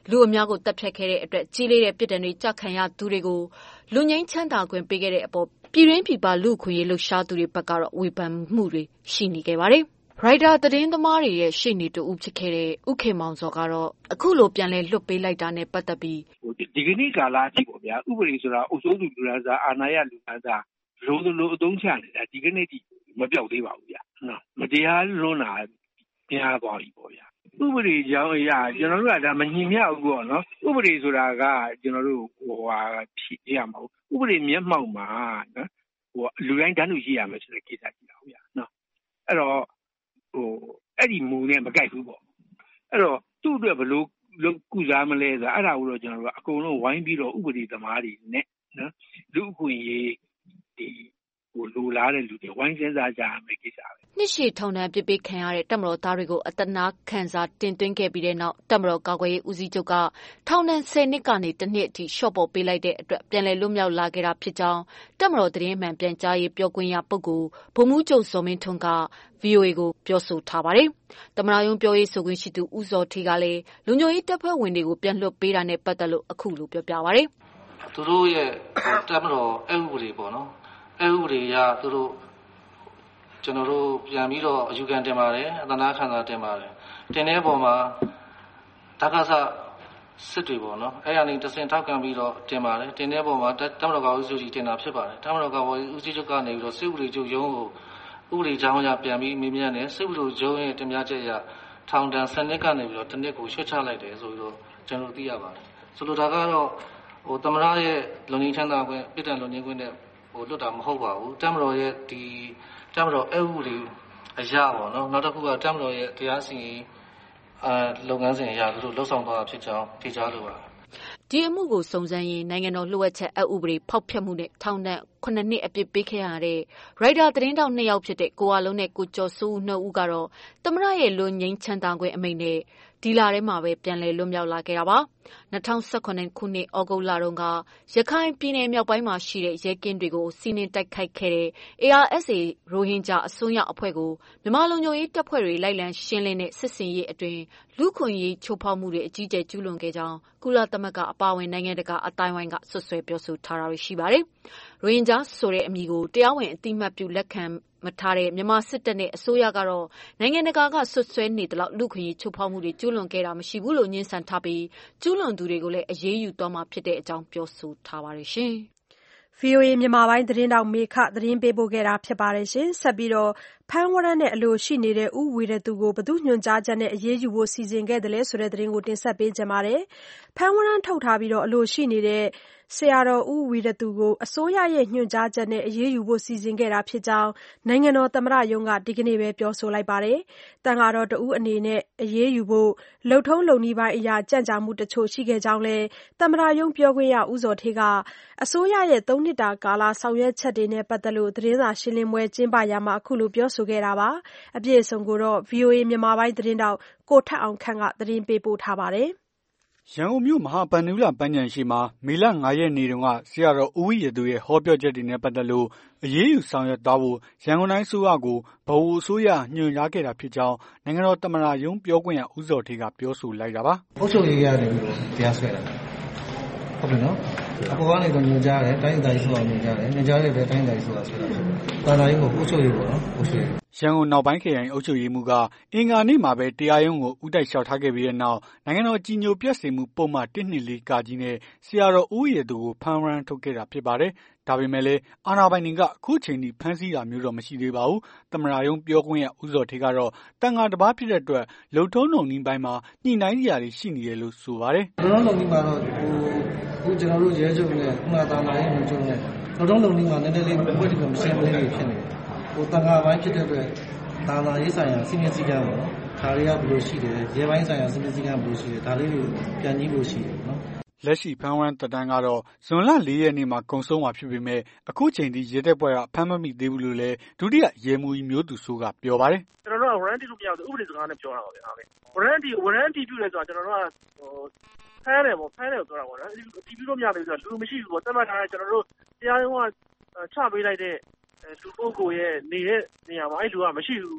လူအများကိုတပ်ဖြတ်ခဲ့တဲ့အတွက်ကြီးလေးတဲ့ပြည်ထန်တွေကြခံရသူတွေကိုလူငင်းချမ်းသာခွင့်ပေးခဲ့တဲ့အပေါ်ပြည်ရင်းပြည်ပလူခွင့်ရေးလှုပ်ရှားသူတွေဘက်ကတော့ဝေဖန်မှုတွေရှိနေခဲ့ပါတယ်။ရိုက်တာသတင်းသမားတွေရဲ့ရှေ့နေတူဦးဖြစ်ခဲ့တဲ့ဥခေမောင်စောကတော့အခုလိုပြန်လဲလွတ်ပေးလိုက်တာနဲ့ပတ်သက်ပြီးဒီကနေ့ကာလအထိပေါ့ဗျာဥပဒေဆိုတာအုပ်စိုးသူလူသားစားအာဏာရလူသားစားလိုလိုအသုံးချနေတာဒီကနေ့ထိမပြောက်သေးပါဘူးဗျာနော်မတရားလွန်းတာတရားသွားပြီပေါ့ဗျာဥပဒေကြောင်းအရာကျွန်တော်တို့ကဒါမညီမျှဘူးပေါ့နော်ဥပဒေဆိုတာကကျွန်တော်တို့ဟိုဟာဖြစ်ရမှာဥပဒေမျက်မှောက်မှာနော်ဟိုလူတိုင်းတန်းတူရှိရမယ်ဆိုတဲ့ကိစ္စကြီးပါဗျာနော်အဲ့တော့ဟိုအဲ့ဒီမူနဲ့မကိုက်ဘူးပေါ့အဲ့တော့သူ့အတွက်ဘယ်လိုလုပ်ကုစားမလဲဆိုအဲ့ဒါကိုတော့ကျွန်တော်တို့အကုန်လုံးဝိုင်းပြီးတော့ဥပဒေသမားတွေနဲ့နော်လူအခွင့်အရေးဒီဟိုလိုလားတဲ့လူတွေဝိုင်းစဉ်းစားကြရမယ်ကိစ္စပဲနှစ်ရှည်ထောင်ဒဏ်ပြစ်ပေးခံရတဲ့တပ်မတော်သားတွေကိုအတနာခံစားတင်သွင်းခဲ့ပြီးတဲ့နောက်တပ်မတော်ကာကွယ်ရေးဦးစီးချုပ်ကထောင်ဒဏ်ဆယ်နှစ်ကနေတစ်နှစ်အထိလျှော့ပေါ့ပေးလိုက်တဲ့အတွက်ပြန်လည်လွတ်မြောက်လာခဲ့တာဖြစ်ကြောင်းတပ်မတော်သတင်းမှန်ပြန်ကြားရေးပြောခွင့်ရပုဂ္ဂိုလ်ဗိုလ်မှူးချုပ်ဇော်မင်းထွန်းက ဗွီအိုအေ ကိုပြောဆိုထားပါတယ်။သမ္မတရုံးပြောရေးဆိုခွင့်ရှိသူဦးဇော်ဌေးကလည်းလူညိုရေးတပ်ဖွဲ့ဝင်တွေကိုပြန်လွှတ်ပေးတာနဲ့ပတ်သက်လို့အခုလိုပြောပြပါတယ်။သူတို့ရဲ့တပ်မတော်အဥပဒေပေါ့နော်။အဥပဒေအရသူတို့ကျွန်တော်တို့ပြန်ပြီးတော့အယူခံတင်ပါတယ်အသနာခံစာတင်ပါတယ်တင်တဲ့ပုံမှာတက္ကသစစ်တွေပေါ့နော်အဲ့ရနေတစင်ထောက်ခံပြီးတော့တင်ပါတယ်တင်တဲ့ပုံမှာတပ်မတော်ကာကွယ်ရေးဦးစီးချုပ်တင်တာဖြစ်ပါတယ်တပ်မတော်ကာကွယ်ရေးဦးစီးချုပ်ကနေပြီးတော့စစ်ဥပဒေချုပ်ရုံးကိုဥပဒေကြောင်းအရပြန်ပြီးမေးမြန်းတယ်စစ်ဥပဒေချုပ်ရဲ့တင်ပြချက်အရထောင်ဒဏ်ဆယ်နှစ်ကနေပြီးတော့တစ်နှစ်ကိုလျှော့ချလိုက်တယ်ဆိုပြီးတော့ကျွန်တော်သိရပါတယ်ဆိုလိုတာကတော့ဟိုသမ္မတရဲ့လုံခြုံချမ်းသာခွင့်ပြည်ထန်လုံခြုံခွင့်နဲ့ဟိုလွတ်တာမဟုတ်ပါဘူးတပ်မတော်ရဲ့ဒီတပ်မတော်အဥပဒေအရာပေါ့နော်နောက်တစ်ခုကတပ်မတော်ရဲ့တရားစီရင်အာလုပ်ငန်းစဉ်အရာသူတို့လှုပ်ဆောင်သွားတာဖြစ်ကြောင်းသိကြလို့ပါဒီအမှုကိုစုံစမ်းရင်နိုင်ငံတော်လှုပ်ဝက်ချက်အဥပဒေဖောက်ဖျက်မှုနဲ့ထောင်ဒဏ်ခုနှစ်နှစ်အပြစ်ပေးခဲ့ရတဲ့ရိုက်တာသတင်းတောက်နှစ်ယောက်ဖြစ်တဲ့ကိုဝလုံးနဲ့ကိုကျော်စိုးဦးနှစ်ဦးကတော့သမ္မတရဲ့လွန်ငင်းချမ်းသာခွင့်အမိန့်နဲ့ဒီလထဲမှာပဲပြန်လည်လွတ်မြောက်လာခဲ့တာပါ၂၀၁၇ခုနှစ်ဩဂုတ်လတုန်းကရခိုင်ပြည်နယ်မြောက်ပိုင်းမှာရှိတဲ့ရဲကင်းတွေကိုစီးနင်းတိုက်ခိုက်ခဲ့တဲ့ အေအာအက်စ်အေ ရိုဟင်ဂျာအစွန်းရောက်အဖွဲ့ကိုမြန်မာလုံခြုံရေးတပ်ဖွဲ့တွေလိုက်လံရှင်းလင်းတဲ့စစ်ဆင်ရေးအတွင်းလူခွင့်ရေးချိုးဖောက်မှုတွေအကြီးအကျယ်ကျူးလွန်ခဲ့ကြောင်းကုလသမဂ္ဂအပါအဝင်နိုင်ငံတကာအတိုင်းဝိုင်းကဆွဆွဲပြောဆိုထားတာရှိပါတယ်။ရိုဟင်ဂျာဆိုတဲ့အမည်ကိုတရားဝင်အတိအမှတ်ပြုလက်ခံမထားတဲ့မြန်မာစစ်တပ်နဲ့အစိုးရကတော့နိုင်ငံတကာကဆွဆွဲနေတယ်လို့လူခွင့်ရေးချိုးဖောက်မှုတွေကျူးလွန်ခဲ့တာမရှိဘူးလို့ညှင်းဆန်ထားပြီးကျူးလွန်သူတွေကိုလည်းအရေးယူသွားမှာဖြစ်တဲ့အကြောင်းပြောဆိုထားပါတယ်ရှင်။ ဗွီအိုအေမြန်မာပိုင်းသတင်းတောက်မေခသတင်းပေးပို့ခဲ့တာဖြစ်ပါတယ်ရှင်။ဆက်ပြီးတော့ဖမ်းဝရမ်းနဲ့အလိုရှိနေတဲ့ဦးဝီရသူကိုဘယ်သူညွှန်ကြားချက်နဲ့အရေးယူဖို့စီစဉ်ခဲ့တယ်လဲဆိုတဲ့သတင်းကိုတင်ဆက်ပေးကြပါမယ်။ဖမ်းဝရမ်းထုတ်ထားပြီးတော့အလိုရှိနေတဲ့ဆရာတော်ဦးဝီရသူကိုအစိုးရရဲ့ညွှန်ကြားချက်နဲ့အရေးယူဖို့စီစဉ်ခဲ့တာဖြစ်ကြောင်းနိုင်ငံတော်သမ္မတရုံးကဒီကနေ့ပဲပြောဆိုလိုက်ပါတယ်။တန်ဃာတော်တဦးအနေနဲ့အရေးယူဖို့လုပ်ထုံးလုပ်နည်းပိုင်းအရာကြန့်ကြာမှုတချို့ရှိခဲ့ကြောင်းလည်းသမ္မတရုံးပြောခွင့်ရဦးဇော်ဌေးကအစိုးရရဲ့သုံးနှစ်တာကာလဆောင်ရွက်ချက်တွေနဲ့ပတ်သက်လို့သတင်းစာရှင်းလင်းပွဲကျင်းပရာမှာအခုလိုပြောဆိုခဲ့တာပါ။အပြည့်အစုံကိုတော့ ဗွီအိုအေမြန်မာပိုင်းသတင်းတောက်ကိုထက်အောင်ခန့်ကသတင်းပေးပို့ထားပါတယ်။ရန်ကုန်မြို့မဟာဗန္ဓုလပန်းခြံရှိမှာမေလငါရက်နေ့တုန်းကဆရာတော်ဦးဝီရသူရဲ့ဟောပြောချက်တွေနဲ့ပတ်သက်လို့အရေးယူဆောင်ရွက်သွားဖို့ရန်ကုန်တိုင်းအစိုးရကိုဗဟိုအစိုးရညွှန်ကြားခဲ့တာဖြစ်ကြောင်းနိုင်ငံတော်သမ္မတရုံးပြောခွင့်ရဦးဇော်ဌေးကပြောဆိုလိုက်တာပါ။အုပ်ချုပ်ရေးရတယ်လို့တရားစွဲတာ။ဟုတ်ပြီနော်။အပေါ်ကနေတော့ညွှန်ကြားတယ်တိုင်းတိုင်းဆိုတာညွှန်ကြားတယ်ညွှန်ကြားတဲ့ပဲတိုင်းတိုင်းဆိုတာဆွဲတာ။တာတာရေးကိုအုပ်ချုပ်ရေးပေါ့နော်။အုပ်ချုပ်ရေးရန်ကုန်နောက်ပိုင်းခရိုင်အုပ်ချုပ်ရေးမှူးကအင်္ဂါနေ့မှာပဲတရားရုံးကိုဦးတိုက်လျှောက်ထားခဲ့ပြီးတဲ့နောက်နိုင်ငံတော်ကြီးညိုပြည့်စုံမှုပုံမှန်တစ်နှစ်လေးကာကြီးနဲ့ဆရာတော်ဦးရသူကိုဖမ်းဝရမ်းထုတ်ခဲ့တာဖြစ်ပါတယ်။ဒါပေမဲ့လည်းအာဏာပိုင်တွေကအခုချိန်ထိဖမ်းဆီးတာမျိုးတော့မရှိသေးပါဘူး။သမ္မတရုံးပြောခွင့်ရဦးဇော်ဌေးကတော့တန်ဃာတစ်ပါးဖြစ်တဲ့အတွက်လုံထုံးလုံနည်းပိုင်းမှာညှိနှိုင်းစရာတွေရှိနေတယ်လို့ဆိုပါတယ်။လုံထုံးလုံနည်းမှာတော့ဟိုအခုကျွန်တော်တို့ရဲချုပ်နဲ့ဥနာသာမာရေးလုံချုပ်နဲ့လုံထုံးလုံနည်းမှာနည်းနည်းလေးဘွဲ့ဒီကမရှင်းမလေးတွေဖြစ်နေတယ်။ဟိုတန်ဃာပိုင်းဖြစ်တဲ့အတွက်သာသာရေးဆိုင်ရာစီမံစည်းကမ်းပေါ့နော်။ဒါတွေကဘယ်လိုရှိတယ်ရဲပိုင်းဆိုင်ရာစီမံစည်းကမ်းဘယ်လိုရှိတယ်ဒါလေးတွေပြန်ကြည့်လို့ရှိတယ်နော်။လက်ရှိဖမ်းဝရမ်းသက်တမ်းကတော့ဇွန်လလေးရက်နေ့မှာကုန်ဆုံးမှာဖြစ်ပေမဲ့အခုချိန်ထိရဲတပ်ဖွဲ့ကဖမ်းမမိသေးဘူးလို့လည်းဒုတိယရဲမှူးကြီးမျိုးသူစိုးကပြောပါတယ်။ကျွန်တော်တို့ကဝရမ်းတီလို့မရဘူးဥပဒေစကားနဲ့ပြောတာပါဗျာ။ဝရမ်းတီဝရမ်းတီပြုလဲဆိုတာကျွန်တော်တို့ကဟိုဖမ်းတယ်ပေါ့ဖမ်းတယ်ပြောတာပေါ့နော်။တီပြုလို့မရသေးဘူးဆိုတော့လူမရှိဘူးပေါ့တတ်မှတ်ထားတဲ့ကျွန်တော်တို့တရားရုံးကချပေးလိုက်တဲ့လူပုဂ္ဂိုလ်ရဲ့နေတဲ့နေရာမှာအဲ့လူကမရှိဘူး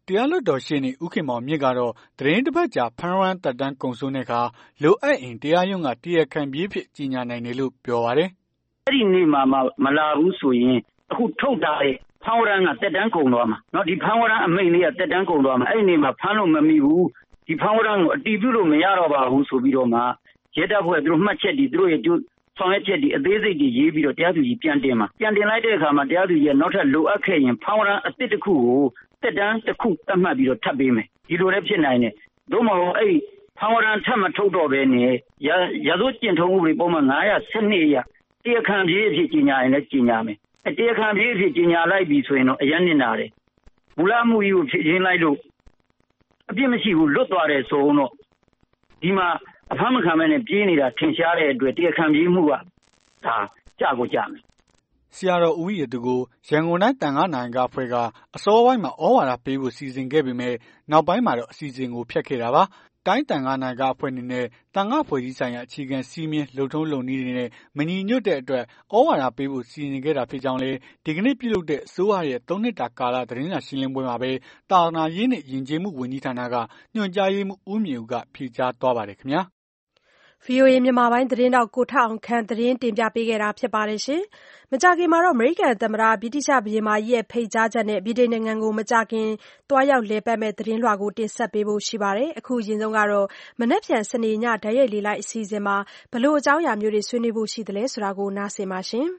တရားလွှတ်တော်ရှေ့နေဦးခင်မောင်မြင့်ကတော့သတင်းတစ်ပတ်ကြာဖမ်းဝရမ်းတက်တန်းကုန်ဆုံးတဲ့အခါလိုအပ်ရင်တရားရုံးကတရားခံပြေးဖြစ်ကြီးညာနိုင်တယ်လို့ပြောပါတယ်။အဲ့ဒီနေ့မှာမလာဘူးဆိုရင်အခုထုတ်တာလေဖမ်းဝရမ်းကတက်တန်းကုန်သွားမှာเนาะဒီဖမ်းဝရမ်းအမိန့်လေးကတက်တန်းကုန်သွားမှာအဲ့ဒီနေ့မှာဖမ်းလို့မမီဘူးဒီဖမ်းဝရမ်းကိုအတည်ပြုလို့မရတော့ပါဘူးဆိုပြီးတော့မှရဲတပ်ဖွဲ့သူတို့မှတ်ချက်ဒီသူတို့ရဲ့ဆောင်ရွက်ချက်ဒီအသေးစိတ်တွေရေးပြီးတော့တရားသူကြီးပြန်တင်မှာပြန်တင်လိုက်တဲ့အခါမှာတရားသူကြီးကနောက်ထပ်လိုအပ်ခဲ့ရင်ဖမ်းဝရမ်းအသစ်တစ်ခုကိုတက်တန်းတစ်ခုသတ်မှတ်ပြီးတော့ထပ်ပေးမယ်ဒီလိုလည်းဖြစ်နိုင်တယ်သို့မဟုတ်အဲ့ဖမ်းဝရမ်းထပ်မထုတ်တော့ဘဲနဲ့ရရသို့ကျင့်ထုံးဥပဒေပုံမှန်nine one twoအရတရားခံပြေးအဖြစ်ကြီးညာရင်လည်းကြီးညာမယ်အတရားခံပြေးအဖြစ်ကြီးညာလိုက်ပြီဆိုရင်တော့အရင်နစ်နာတယ်မူလမှုကြီးကိုဖြည့်ချင်းလိုက်လို့အပြစ်မရှိဘူးလွတ်သွားတယ်ဆိုတော့ဒီမှာအဖမ်းမခံမဲနဲ့ပြေးနေတာထင်ရှားတဲ့အတွက်တရားခံပြေးမှုကဒါကြကိုကြမယ်ဆရာတော်ဦးရည်သူကိုရန်ကုန်တိုင်းတန်ခါနိုင်ကအဖွဲ့ကအစောပိုင်းမှာဩဝါဒပေးဖို့စီစဉ်ခဲ့ပေမဲ့နောက်ပိုင်းမှာတော့အစီအစဉ်ကိုဖျက်ခဲ့တာပါတိုင်းတန်ခါနိုင်ကအဖွဲ့အနေနဲ့တန်ခါဖွဲ့စည်းဆိုင်ရာအခြေခံစီးမင်းလုံထုံးလုံနည်းတွေနဲ့မညီညွတ်တဲ့အတွက်ဩဝါဒပေးဖို့စီစဉ်ခဲ့တာဖြစ်ကြောင်းလေဒီကနေ့ပြုလုပ်တဲ့အစိုးရရဲ့သုံးနှစ်တာကာလသတင်းစာရှင်းလင်းပွဲမှာပဲတာနာရေးနဲ့ယဉ်ကျေးမှုဝန်ကြီးဌာနကညွှန်ကြားရေးမှူးဦးမြင့်ဦးကဖြေကြားသွားပါတယ်ခင်ဗျာဗွီအိုအေမြန်မာပိုင်းသတင်းတောက်ကိုထအောင်ခန့်သတင်းတင်ပြပေးခဲ့တာဖြစ်ပါတယ်ရှင်။မကြာခင်မှာတော့အမေရိကန်သမ္မတဗြိတိသျှဘုရင်မကြီးရဲ့ဖိတ်ကြားချက်နဲ့ဗြိတိန်နိုင်ငံကိုမကြာခင်သွားရောက်လည်ပတ်မဲ့သတင်းလွှာကိုတင်ဆက်ပေးဖို့ရှိပါတယ်။အခုအရင်ဆုံးကတော့မနက်ဖြန်စနေညဓာတ်ရိုက်လေလိုက်အစီအစဉ်မှာဘလို့အကြောင်းအရာမျိုးတွေဆွေးနွေးဖို့ရှိသလဲဆိုတာကိုနားဆင်ပါရှင်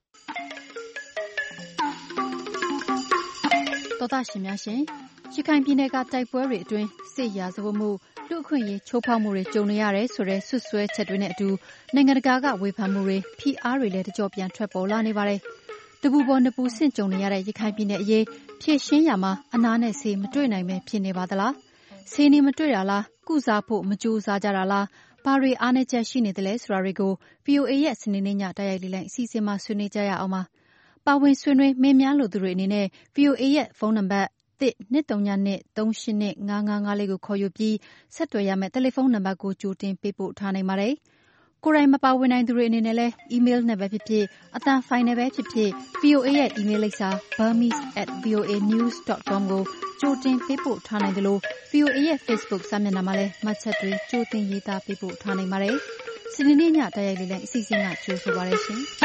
။တော်တာရှင်များရှင်ရခိုင်ပြည်နယ်ကတိုက်ပွဲတွေအတွင်းစစ်ရာဇဝတ်မှုလူအခွင့်အရေးချိုးဖောက်မှုတွေကြုံနေရတယ်ဆိုတဲ့ဆွဆွဲချက်တွေနဲ့အတူနိုင်ငံတကာကဝေဖန်မှုတွေဖိအားတွေလည်းတကြောပြန်ထွက်ပေါ်လာနေပါတယ်။တပူပေါ်နှစ်ပူဆင့်ကြုံနေရတဲ့ရခိုင်ပြည်နယ်အရေးဖြည့်ရှင်းရမှာအနာနဲ့ဆေးမတွေ့နိုင်ပဲဖြစ်နေပါသလား။ဆေးနေမတွေ့တာလားကုစားဖို့မကြိုးစားကြတာလားဘာတွေအားနည်းချက်ရှိနေသလဲဆိုတာတွေကို ဗီအိုအေ ရဲ့စနေနေ့ညတိုက်ရိုက်လေ့လာအစီအစဉ်မှာဆွေးနွေးကြရအောင်ပါ။ပါဝင်ဆွေးနွေးမင်းများလို့သူတွေအနေနဲ့ ဗီအိုအေ ရဲ့ဖုန်းနံပါတ်တစ်နှစ်သုံးညနှစ်သုံးရှစ်နှစ်ငါးငါးငါးလေးကိုခေါ်ယူပြီးဆက်သွယ်ရမယ့်တယ်လီဖုန်းနံပါတ်ကိုကြိုတင်ပေးပို့ထားနိုင်ပါတယ်။ကိုယ်တိုင်မပါဝင်နိုင်သူတွေအနေနဲ့လည်းအီးမေးလ်နဲ့ပဲဖြစ်ဖြစ်အသံဖိုင်နဲ့ပဲဖြစ်ဖြစ် ဗီအိုအေ ရဲ့အီးမေးလ်လိပ်စာ burmese at voa news dot com ကိုကြိုတင်ပေးပို့ထားနိုင်တယ်လို့ ဗီအိုအေ ရဲ့ Facebook စာမျက်နှာမှာလည်းမှတ်ချက်တွေကြိုတင်ရေးသားပေးပို့ထားနိုင်ပါတယ်။စနေနေ့ညတိုက်ရိုက်လေးလည်းအစီအစဉ်ကကြိုဆိုပါရရှင်။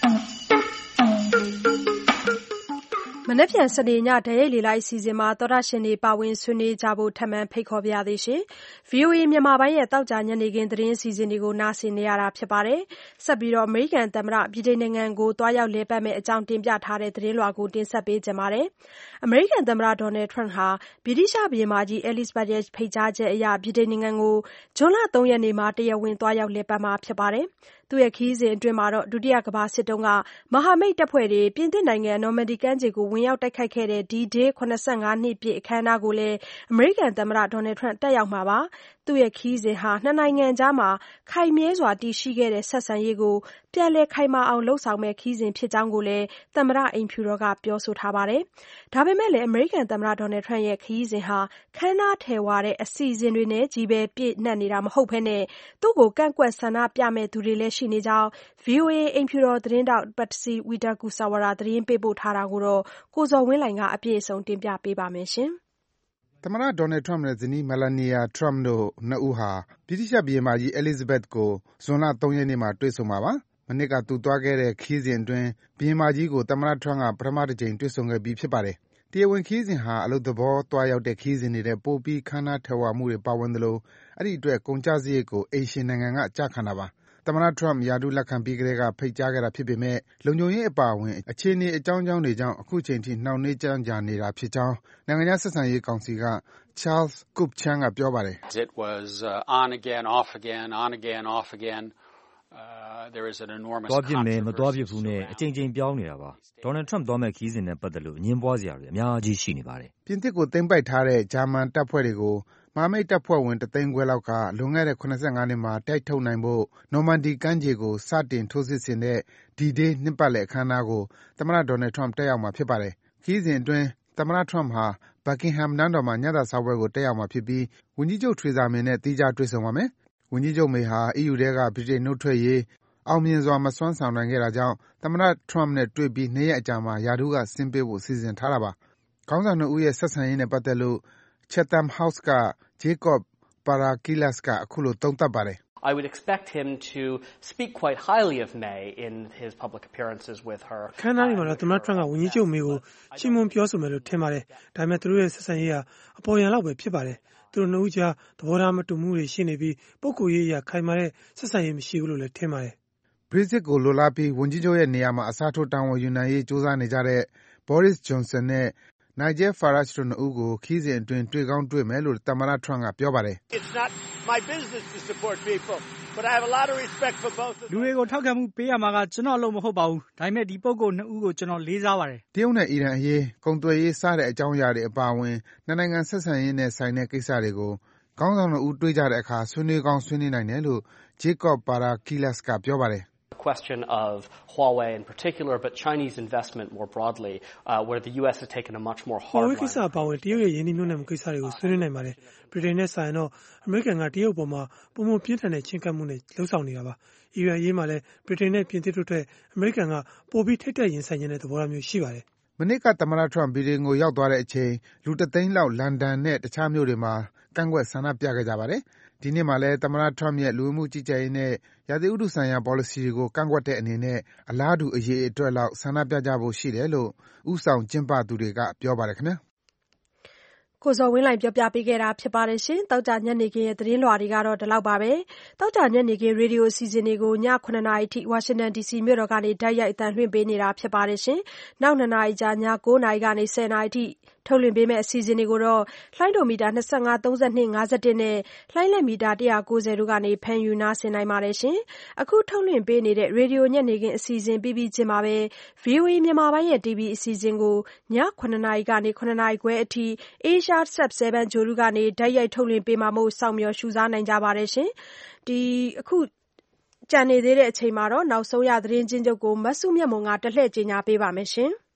မနက်ဖြန်စနေညဓာတ်ရိုက်လေလိုက်အစီအစဉ်မှာသောတာရှင်တွေပါဝင်ဆွေးနွေးကြဖို့ထပ်မံဖိတ်ခေါ်ပါရသေးရှင်။ ဗီအိုအေမြန်မာပိုင်းရဲ့တောက်ကြညနေခင်းသတင်းအစီအစဉ်တွေကိုနားဆင်နေရတာဖြစ်ပါတယ်။ဆက်ပြီးတော့အမေရိကန်သမ္မတဗြိတိန်နိုင်ငံကိုသွားရောက်လည်ပတ်မဲ့အကြောင်းတင်ပြထားတဲ့သတင်းလွှာကိုတင်ဆက်ပေးကြပါမယ်။အမေရိကန်သမ္မတဒေါ်နယ်ထရန့်ဟာဗြိတိသျှဘုရင်မကြီးအဲလိဇဘတ်ရဲ့ဖိတ်ကြားချက်အရဗြိတိန်နိုင်ငံကိုဇွန်လသုံးရက်နေ့မှာတရားဝင်သွားရောက်လည်ပတ်မှာဖြစ်ပါတယ်။သူ့ရဲ့ခရီးစဉ်အတွင်းမှာတော့ဒုတိယကမ္ဘာစစ်တုန်းကမဟာမိတ်တပ်ဖွဲ့တွေပြင်သစ်နိုင်ငံနော်မန်ဒီကမ်းခြေကိုဝင်ရောက်တိုက်ခိုက်ခဲ့တဲ့ D-Day ၇၅နှစ်ပြည့်အခမ်းအနားကိုလည်းအမေရိကန်သမ္မတဒေါ်နယ်ထရန့်တက်ရောက်မှာပါ။သူ့ရဲ့ခရီးစဉ်ဟာနှစ်နိုင်ငံကြားမှာခိုင်မြဲစွာတည်ရှိခဲ့တဲ့ဆက်ဆံရေးကိုပြန်လည်ခိုင်မာအောင်လှုပ်ဆောင်မဲ့ခရီးစဉ်ဖြစ်ကြောင်းကိုလည်းသမ္မတအိမ်ဖြူတော်ကပြောဆိုထားပါတယ်။ဒါပေမဲ့လည်းအမေရိကန်သမ္မတဒေါ်နယ်ထရန့်ရဲ့ခရီးစဉ်ဟာခမ်းနားထည်ဝါတဲ့အစီအစဉ်တွေနဲ့ကြီးပဲပြည့်နှက်နေတာမဟုတ်ဘဲနဲ့သူ့ကိုကန့်ကွက်ဆန္ဒပြမဲ့သူတွေလည်းရှိနေကြောင်း ဗွီအိုအေ အိမ်ဖြူတော်သတင်းတောက်ပတ်စီဝီတာကူဆာဝါရာသတင်းပေးပို့ထားတာကိုတော့ကိုဇော်ဝင်းလှိုင်ကအပြည့်အစုံတင်ပြပေးပါမယ်ရှင်။သမ္မတဒေါ်နယ်ထရန့်နဲ့ဇနီး Melania Trump တို့နှစ်ဦးဟာဗြိတိသျှဘုရင်မကြီး Elizabeth ကိုဇွန်လသုံးရက်နေ့မှာတွေ့ဆုံမှာပါ။မနှစ်ကသူသွားခဲ့တဲ့ခရီးစဉ်အတွင်းဘုရင်မကြီးကိုသမ္မတထရန့်ကပထမတစ်ကြိမ်တွေ့ဆုံခဲ့ပြီးဖြစ်ပါတယ်။တရားဝင်ခရီးစဉ်ဟာအလုပ်သဘောသွားရောက်တဲ့ခရီးစဉ်တွေနဲ့ပိုပြီးခမ်းနားထည်ဝါမှုတွေပါဝင်သလိုအဲ့ဒီအတွက်ကုန်ကျစရိတ်ကိုအိမ်ရှင်နိုင်ငံကကျခံတာပါ။သမ္မတထရန့်ရာထူးလက်ခံပြီးကတည်းကဖိတ်ကြားခဲ့တာဖြစ်ပေမဲ့လုံခြုံရေးအပါအဝင်အခြေအနေအကြောင်းကြောင်းတွေကြောင့်အခုချိန်ထိနှောင့်နှေးကြန့်ကြာနေတာဖြစ်ကြောင်းနိုင်ငံခြားဆက်ဆံရေးကောင်စီက Charles Kupchan ကပြောပါတယ်။ It was uh, on again off again on again off again uh there is an enormous သွားပြစ်မယ်မသွားပြစ်ဘူးနဲ့အချိန်ချင်းပြောင်းနေတာပါဒေါ်နယ်ထရန့်သွားမဲ့ခီးစဉ်နဲ့ပတ်သက်လို့အငင်းပွားစရာတွေအများကြီးရှိနေပါတယ်ပြင်သစ်ကိုသိမ်းပိုက်ထားတဲ့ဂျာမန်တပ်ဖွဲ့တွေကိုမဟာမိတ်တပ်ဖွဲ့ဝင်တသိန်းခွဲလောက်ကလွန်ခဲ့တဲ့၇၅နှစ်မှာတိုက်ထုတ်နိုင်ဖို့နော်မန်ဒီကမ်းခြေကိုစတင်ထိုးစစ်ဆင်တဲ့ D-Day နှစ်ပတ်လည်အခမ်းအနားကိုသမ္မတဒေါ်နယ်ထရန့်တက်ရောက်မှာဖြစ်ပါတယ်ခီးစဉ်အတွင်းသမ္မတထရန့်ဟာ Buckingham နန်းတော်မှာညစာစားပွဲကိုတက်ရောက်မှာဖြစ်ပြီးဝန်ကြီးချုပ်ထရီဇာမေနဲ့သီးခြားတွေ့ဆုံပါမယ်ဝန်ကြီးချုပ်မေဟာ အီးယူ ထဲကဗြိတိန်နှုတ်ထွက်ရေးအောင်မြင်စွာမစွမ်းဆောင်နိုင်ခဲ့တာကြောင့်သမ္မတထရန့်နဲ့တွေ့ပြီးနှစ်ရက်အကြာမှာရာထူးကဆင်းပေးဖို့စီစဉ်ထားတာပါခေါင်းဆောင်နှစ်ဦးရဲ့ဆက်ဆံရေးနဲ့ပတ်သက်လို့ Chatham House က Jacob Parakilas ကအခုလိုသုံးသပ်ပါတယ် I would expect him to speak quite highly of May in his public appearances with her. ခန်းသားတွေမှာတော့သမ္မတ Trump ကဝန်ကြီးချုပ် May ကိုချီးမွမ်းပြောဆိုမယ်လို့ထင်ပါတယ်။ဒါပေမဲ့သူတို့ရဲ့ဆက်ဆံရေးဟာအပေါ်ယံလောက်ပဲဖြစ်ပါတယ်။သူတို့နှစ်ဦးကြားသဘောထားမတူမှုတွေရှိနေပြီးပုဂ္ဂိုလ်ရေးအရခိုင်မာတဲ့ဆက်ဆံရေးမရှိဘူးလို့လည်းထင်ပါတယ်။ Brexit ကိုလိုလားပြီးဝန်ကြီးချုပ်ရဲ့နေရာမှာအစားထိုးတာဝန်ယူနိုင်ရေးကြိုးစားနေကြတဲ့ Boris Johnson နဲ့Nigel Farage တို့နှစ်ဦးကိုခရီးစဉ်အတွင်းတွေ့ကောင်းတွေ့မယ်လို့သမ္မတ Trump ကပြောပါတယ်။ It's not my business to support people, but I have a lot of respect for both of them. လူတွေကိုထောက်ခံမှုပေးရမှာကကျွန်တော်အလုပ်မဟုတ်ပါဘူး။ဒါပေမဲ့ဒီပုဂ္ဂိုလ်နှစ်ဦးကိုကျွန်တော်လေးစားပါတယ်။တရုတ်နဲ့အီရန်အရေး၊ကုန်သွယ်ရေးစတဲ့အကြောင်းအရာတွေအပါအဝင်နှစ်နိုင်ငံဆက်ဆံရေးနဲ့ဆိုင်တဲ့ကိစ္စတွေကိုခေါင်းဆောင်နှစ်ဦးတွေ့ကြတဲ့အခါဆွေးနွေးကောင်းဆွေးနွေးနိုင်တယ်လို့ Jacob Parakilas ကပြောပါတယ် The question of Huawei in particular, but Chinese investment more broadly, uh, where the U S has taken a much more hard line. Huawei ကိစ္စအပါအဝင်တရုတ်ရဲ့ယင်းနှိမ့်ညွှန်းမှုကိစ္စတွေကိုဆွေးနွေးနိုင်ပါတယ်။ဗြိတိန်နဲ့ဆိုင်တော့အမေရိကန်ကတရုတ်ပေါ်မှာပုံမှန်ပြင်းထန်တဲ့ချင်းကပ်မှုနဲ့လှုံ့ဆော်နေတာပါ။အီရန်ရေးမှာလည်းဗြိတိန်နဲ့ပြင်သစ်တို့အတွက်အမေရိကန်ကပိုပြီးထိတ်တက်ရင်ဆိုင်နေတဲ့သဘောထားမျိုးရှိပါတယ်။မနေ့ကသမ္မတ Trump ဗြိတိန်ကိုရောက်သွားတဲ့အချိန်လူတသိန်းလောက်လန်ဒန်နဲ့တခြားမြို့တွေမှာကန့်ကွက်ဆန္ဒပြခဲ့ကြပါတယ်။ဒီနှစ်မှာလည်းသမ္မတ Trump ရဲ့လူဝင်မှုကြီးကြပ်ရေးနဲ့ရာသီဥတုဆိုင်ရာ policy တွေကိုကန့်ကွက်တဲ့အနေနဲ့အလားတူအရေအတွက်လောက်ဆန္ဒပြကြဖို့ရှိတယ်လို့ဦးဆောင်ကျင်းပသူတွေကပြောပါတယ်ခင်ဗျာကိုဇော်ဝင်းလှိုင်ပြောပြပေးခဲ့တာဖြစ်ပါတယ်ရှင်။တောက်ကြညနေခင်းရဲ့သတင်းလွှာတွေကတော့ဒီလောက်ပါပဲ။တောက်ကြညနေခင်းရေဒီယိုအစီအစဉ်တွေကိုညခုနှစ်နာရီထိဝါရှင်တန် ဒီစီ မြို့တော်ကနေတိုက်ရိုက်အသံလွှင့်ပေးနေတာဖြစ်ပါတယ်ရှင်။နောက်နှစ်နာရီကြာညကိုးနာရီကနေဆယ်နာရီထိထုတ်လွှင့်ပေးမယ့်အစီအစဉ်တွေကိုတော့လှိုင်းဒိုမီတာနှစ်၅ သုံး၂ ၅၁နဲ့လှိုင်းလက်မီတာ၁၉၀တို့ကနေဖမ်းယူနားဆင်နိုင်ပါတယ်ရှင်။အခုထုတ်လွှင့်ပေးနေတဲ့ရေဒီယိုညနေခင်းအစီအစဉ်ပြီးပြီးချင်းမှာပဲ ဗွီအိုအေ မြန်မာပိုင်းရဲ့ တီဗီ အစီအစဉ်ကိုညခုနှစ်နာရီကနေခုနှစ်နာရီခွဲအထိ Asia Sub 7 ဂြိုဟ်တုကနေတိုက်ရိုက်ထုတ်လွှင့်ပေးမှာမို့စောင့်မျှော်ရှုစားနိုင်ကြပါတယ်ရှင်။ဒီအခုကြံနေသေးတဲ့အချိန်မှာတော့နောက်ဆုံးရသတင်းချင်းချုပ်ကိုမဆုမြတ်မွန်ကတလှည့်ကြေညာပေးပါမယ်ရှင်။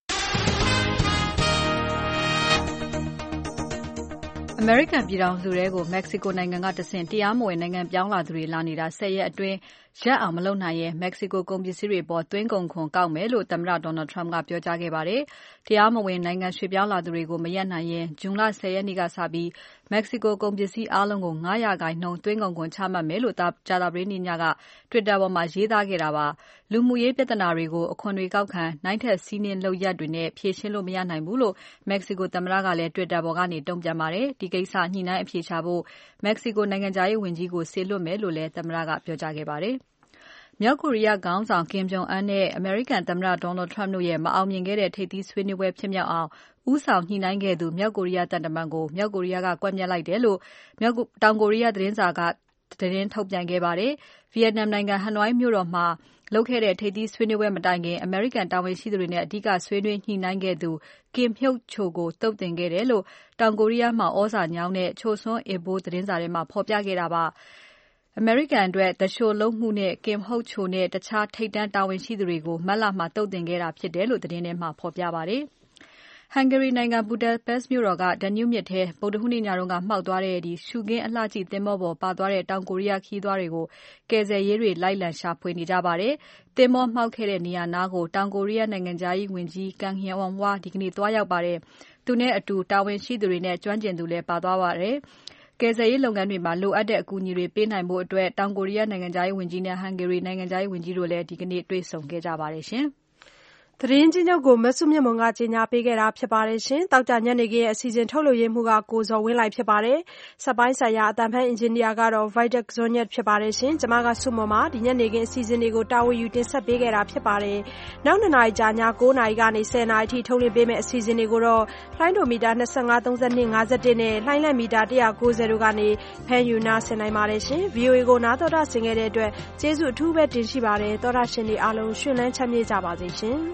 အမေရိကန်ပြည်ထောင်စုထဲကိုမက္ကဆီကိုနိုင်ငံကတဆင့်တရားမဝင်နိုင်ငံပြောင်းလာသူတွေလာနေတာ၁၀ရက်အတွင်းရပ်အောင်မလုပ်နိုင်ရင်မက္ကဆီကိုကုန်ပစ္စည်းတွေအပေါ်သွင်းကုန်ခွန်ကောက်မယ်လို့သမ္မတ Donald Trump ကပြောကြားခဲ့ပါတယ်။တရားမဝင်နိုင်ငံရွှေ့ပြောင်းလာသူတွေကိုမရပ်နိုင်ရင်ဇွန်လ၁၀ရက်နေ့ကစပြီးမက္ကဆီကိုကုန်ပစ္စည်းအားလုံးကို၅ရာခိုင်နှုန်းသွင်းကုန်ခွန်ချမှတ်မယ်လို့ကြာသပတေးနေ့ညက Twitter ပေါ်မှာရေးသားခဲ့တာပါ။လူမှုရေးပြဿနာတွေကိုအခွန်တွေကောက်ခံနိုင်ထက်စီးနင်းလုပ်ရပ်တွေနဲ့ဖြေရှင်းလို့မရနိုင်ဘူးလို့မက္ကဆီကိုသမ္မတကလည်း Twitter ပေါ်ကနေတုံ့ပြန်ပါတယ်။ဒီကိစ္စညှိနှိုင်းအဖြေရှာဖို့မက္ကဆီကိုနိုင်ငံခြားရေးဝန်ကြီးကိုစေလွှတ်မယ်လို့လည်းသမ္မတကပြောကြားခဲ့ပါတယ်။မြောက်ကိုရီးယားခေါင်းဆောင် Kim Jong Un နဲ့အမေရိကန်သမ္မတ Donald Trump တို့ရဲ့မအောင်မြင်ခဲ့တဲ့ထိပ်သီးဆွေးနွေးပွဲဖြစ်မြောက်အောင်ဦးဆောင်ညှိနှိုင်းခဲ့သူမြောက်ကိုရီးယားသံတမန်ကိုမြောက်ကိုရီးယားကကွပ်မျက်လိုက်တယ်လို့တောင်ကိုရီးယားသတင်းစာကသတင်းထုတ်ပြန်ခဲ့ပါတယ်။ ဗီယက်နမ်နိုင်ငံဟနွိုင်းမြို့တော်မှာလုပ်ခဲ့တဲ့ထိပ်သီးဆွေးနွေးပွဲမတိုင်ခင်အမေရိကန်တာဝန်ရှိသူတွေနဲ့အဓိကဆွေးနွေးညှိနှိုင်းခဲ့သူ Kim Hyok Chol ကိုသုတ်သင်ခဲ့တယ်လို့တောင်ကိုရီးယားမှာဩဇာညောင်းတဲ့ Chosun Ilbo သတင်းစာထဲမှာဖော်ပြခဲ့တာပါ။အမေရိကန်အတွက်သူလျှိုလုပ်မှုနဲ့ Kim Hyok Chol နဲ့တခြားထိပ်တန်းတာဝန်ရှိသူတွေကိုမတ်လမှာသုတ်သင်ခဲ့တာဖြစ်တယ်လို့သတင်းထဲမှာဖော်ပြပါတယ်။ Hungary နိုင်ငံ Budapest မြို့တော်က Danube မြစ်ထဲဗုဒ္ဓဟူးနေ့ညကမှောက်သွားတဲ့ရှုခင်းအလှကြည့်သင်္ဘောပေါ်ပါသွားတဲ့တောင်ကိုရီးယားခရီးသွားတွေကိုကယ်ဆယ်ရေးတွေလိုက်လံရှာဖွေနေကြပါတယ်။သင်္ဘောမှောက်ခဲ့တဲ့နေရာနားကိုတောင်ကိုရီးယားနိုင်ငံခြားရေးဝန်ကြီး Kang Hyung-wha ဒီကနေ့သွားရောက်ပါတယ်။သူနဲ့အတူတာဝန်ရှိသူတွေနဲ့ကျွမ်းကျင်သူလည်းပါသွားပါတယ်။ကယ်ဆယ်ရေးလုပ်ငန်းတွေမှာလိုအပ်တဲ့အကူအညီတွေပေးနိုင်ဖို့အတွက်တောင်ကိုရီးယားနိုင်ငံခြားရေးဝန်ကြီးနဲ့ Hungary နိုင်ငံခြားရေးဝန်ကြီးတို့လည်းဒီကနေ့တွေ့ဆုံခဲ့ကြပါတယ်ရှင်။သတင်းချင်းချုပ်ကိုမဆုမြတ်မွန်ကကြေညာပေးခဲ့တာဖြစ်ပါတယ်ရှင်။တောက်ကြညနေခင်းရဲ့အစီအစဉ်ထုတ်လွှင့်ရေးမှူးကကိုဇော်ဝင်းလှိုင်ဖြစ်ပါတယ်။စက်ပိုင်းဆိုင်ရာအတန်ဖန်အင်ဂျင်နီယာကတော့ Vidak Zonyat ဖြစ်ပါတယ်ရှင်။ကျွန်မကဆုမွန်ပါဒီညနေခင်းအစီအစဉ်တွေကိုတာဝန်ယူတင်ဆက်ပေးခဲ့တာဖြစ်ပါတယ်။နောက်နှစ်နာရီကြာညကိုးနာရီကနေဆယ်နာရီထိထုတ်လွှင့်ပေးမယ့်အစီအစဉ်တွေကိုတော့လှိုင်းဒိုမီတာနှစ်၅ သုံး၂ ၅၁နဲ့လှိုင်းလက်မီတာ၁၉၀တို့ကနေဖမ်းယူနားဆင်နိုင်ပါတယ်ရှင်။ ဗွီအိုအေကိုနားတော်တာဆင်ခဲ့တဲ့အတွက်ကျေးဇူးအထူးပဲတင်ရှိပါတယ်။သောတာရှင်တွေအားလုံးရှင်လန်းချမ်းမြေ့ကြပါစေရှင်။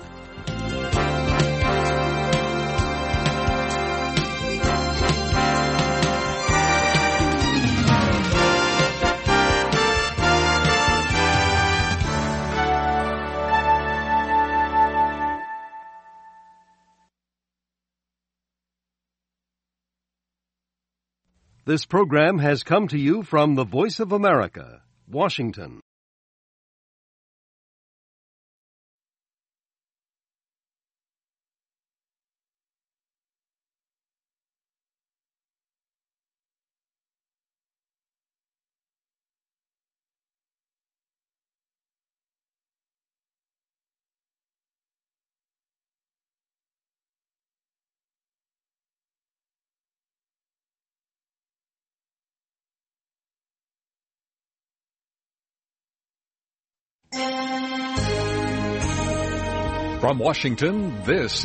This program has come to you from the Voice of America, Washington. From Washington, this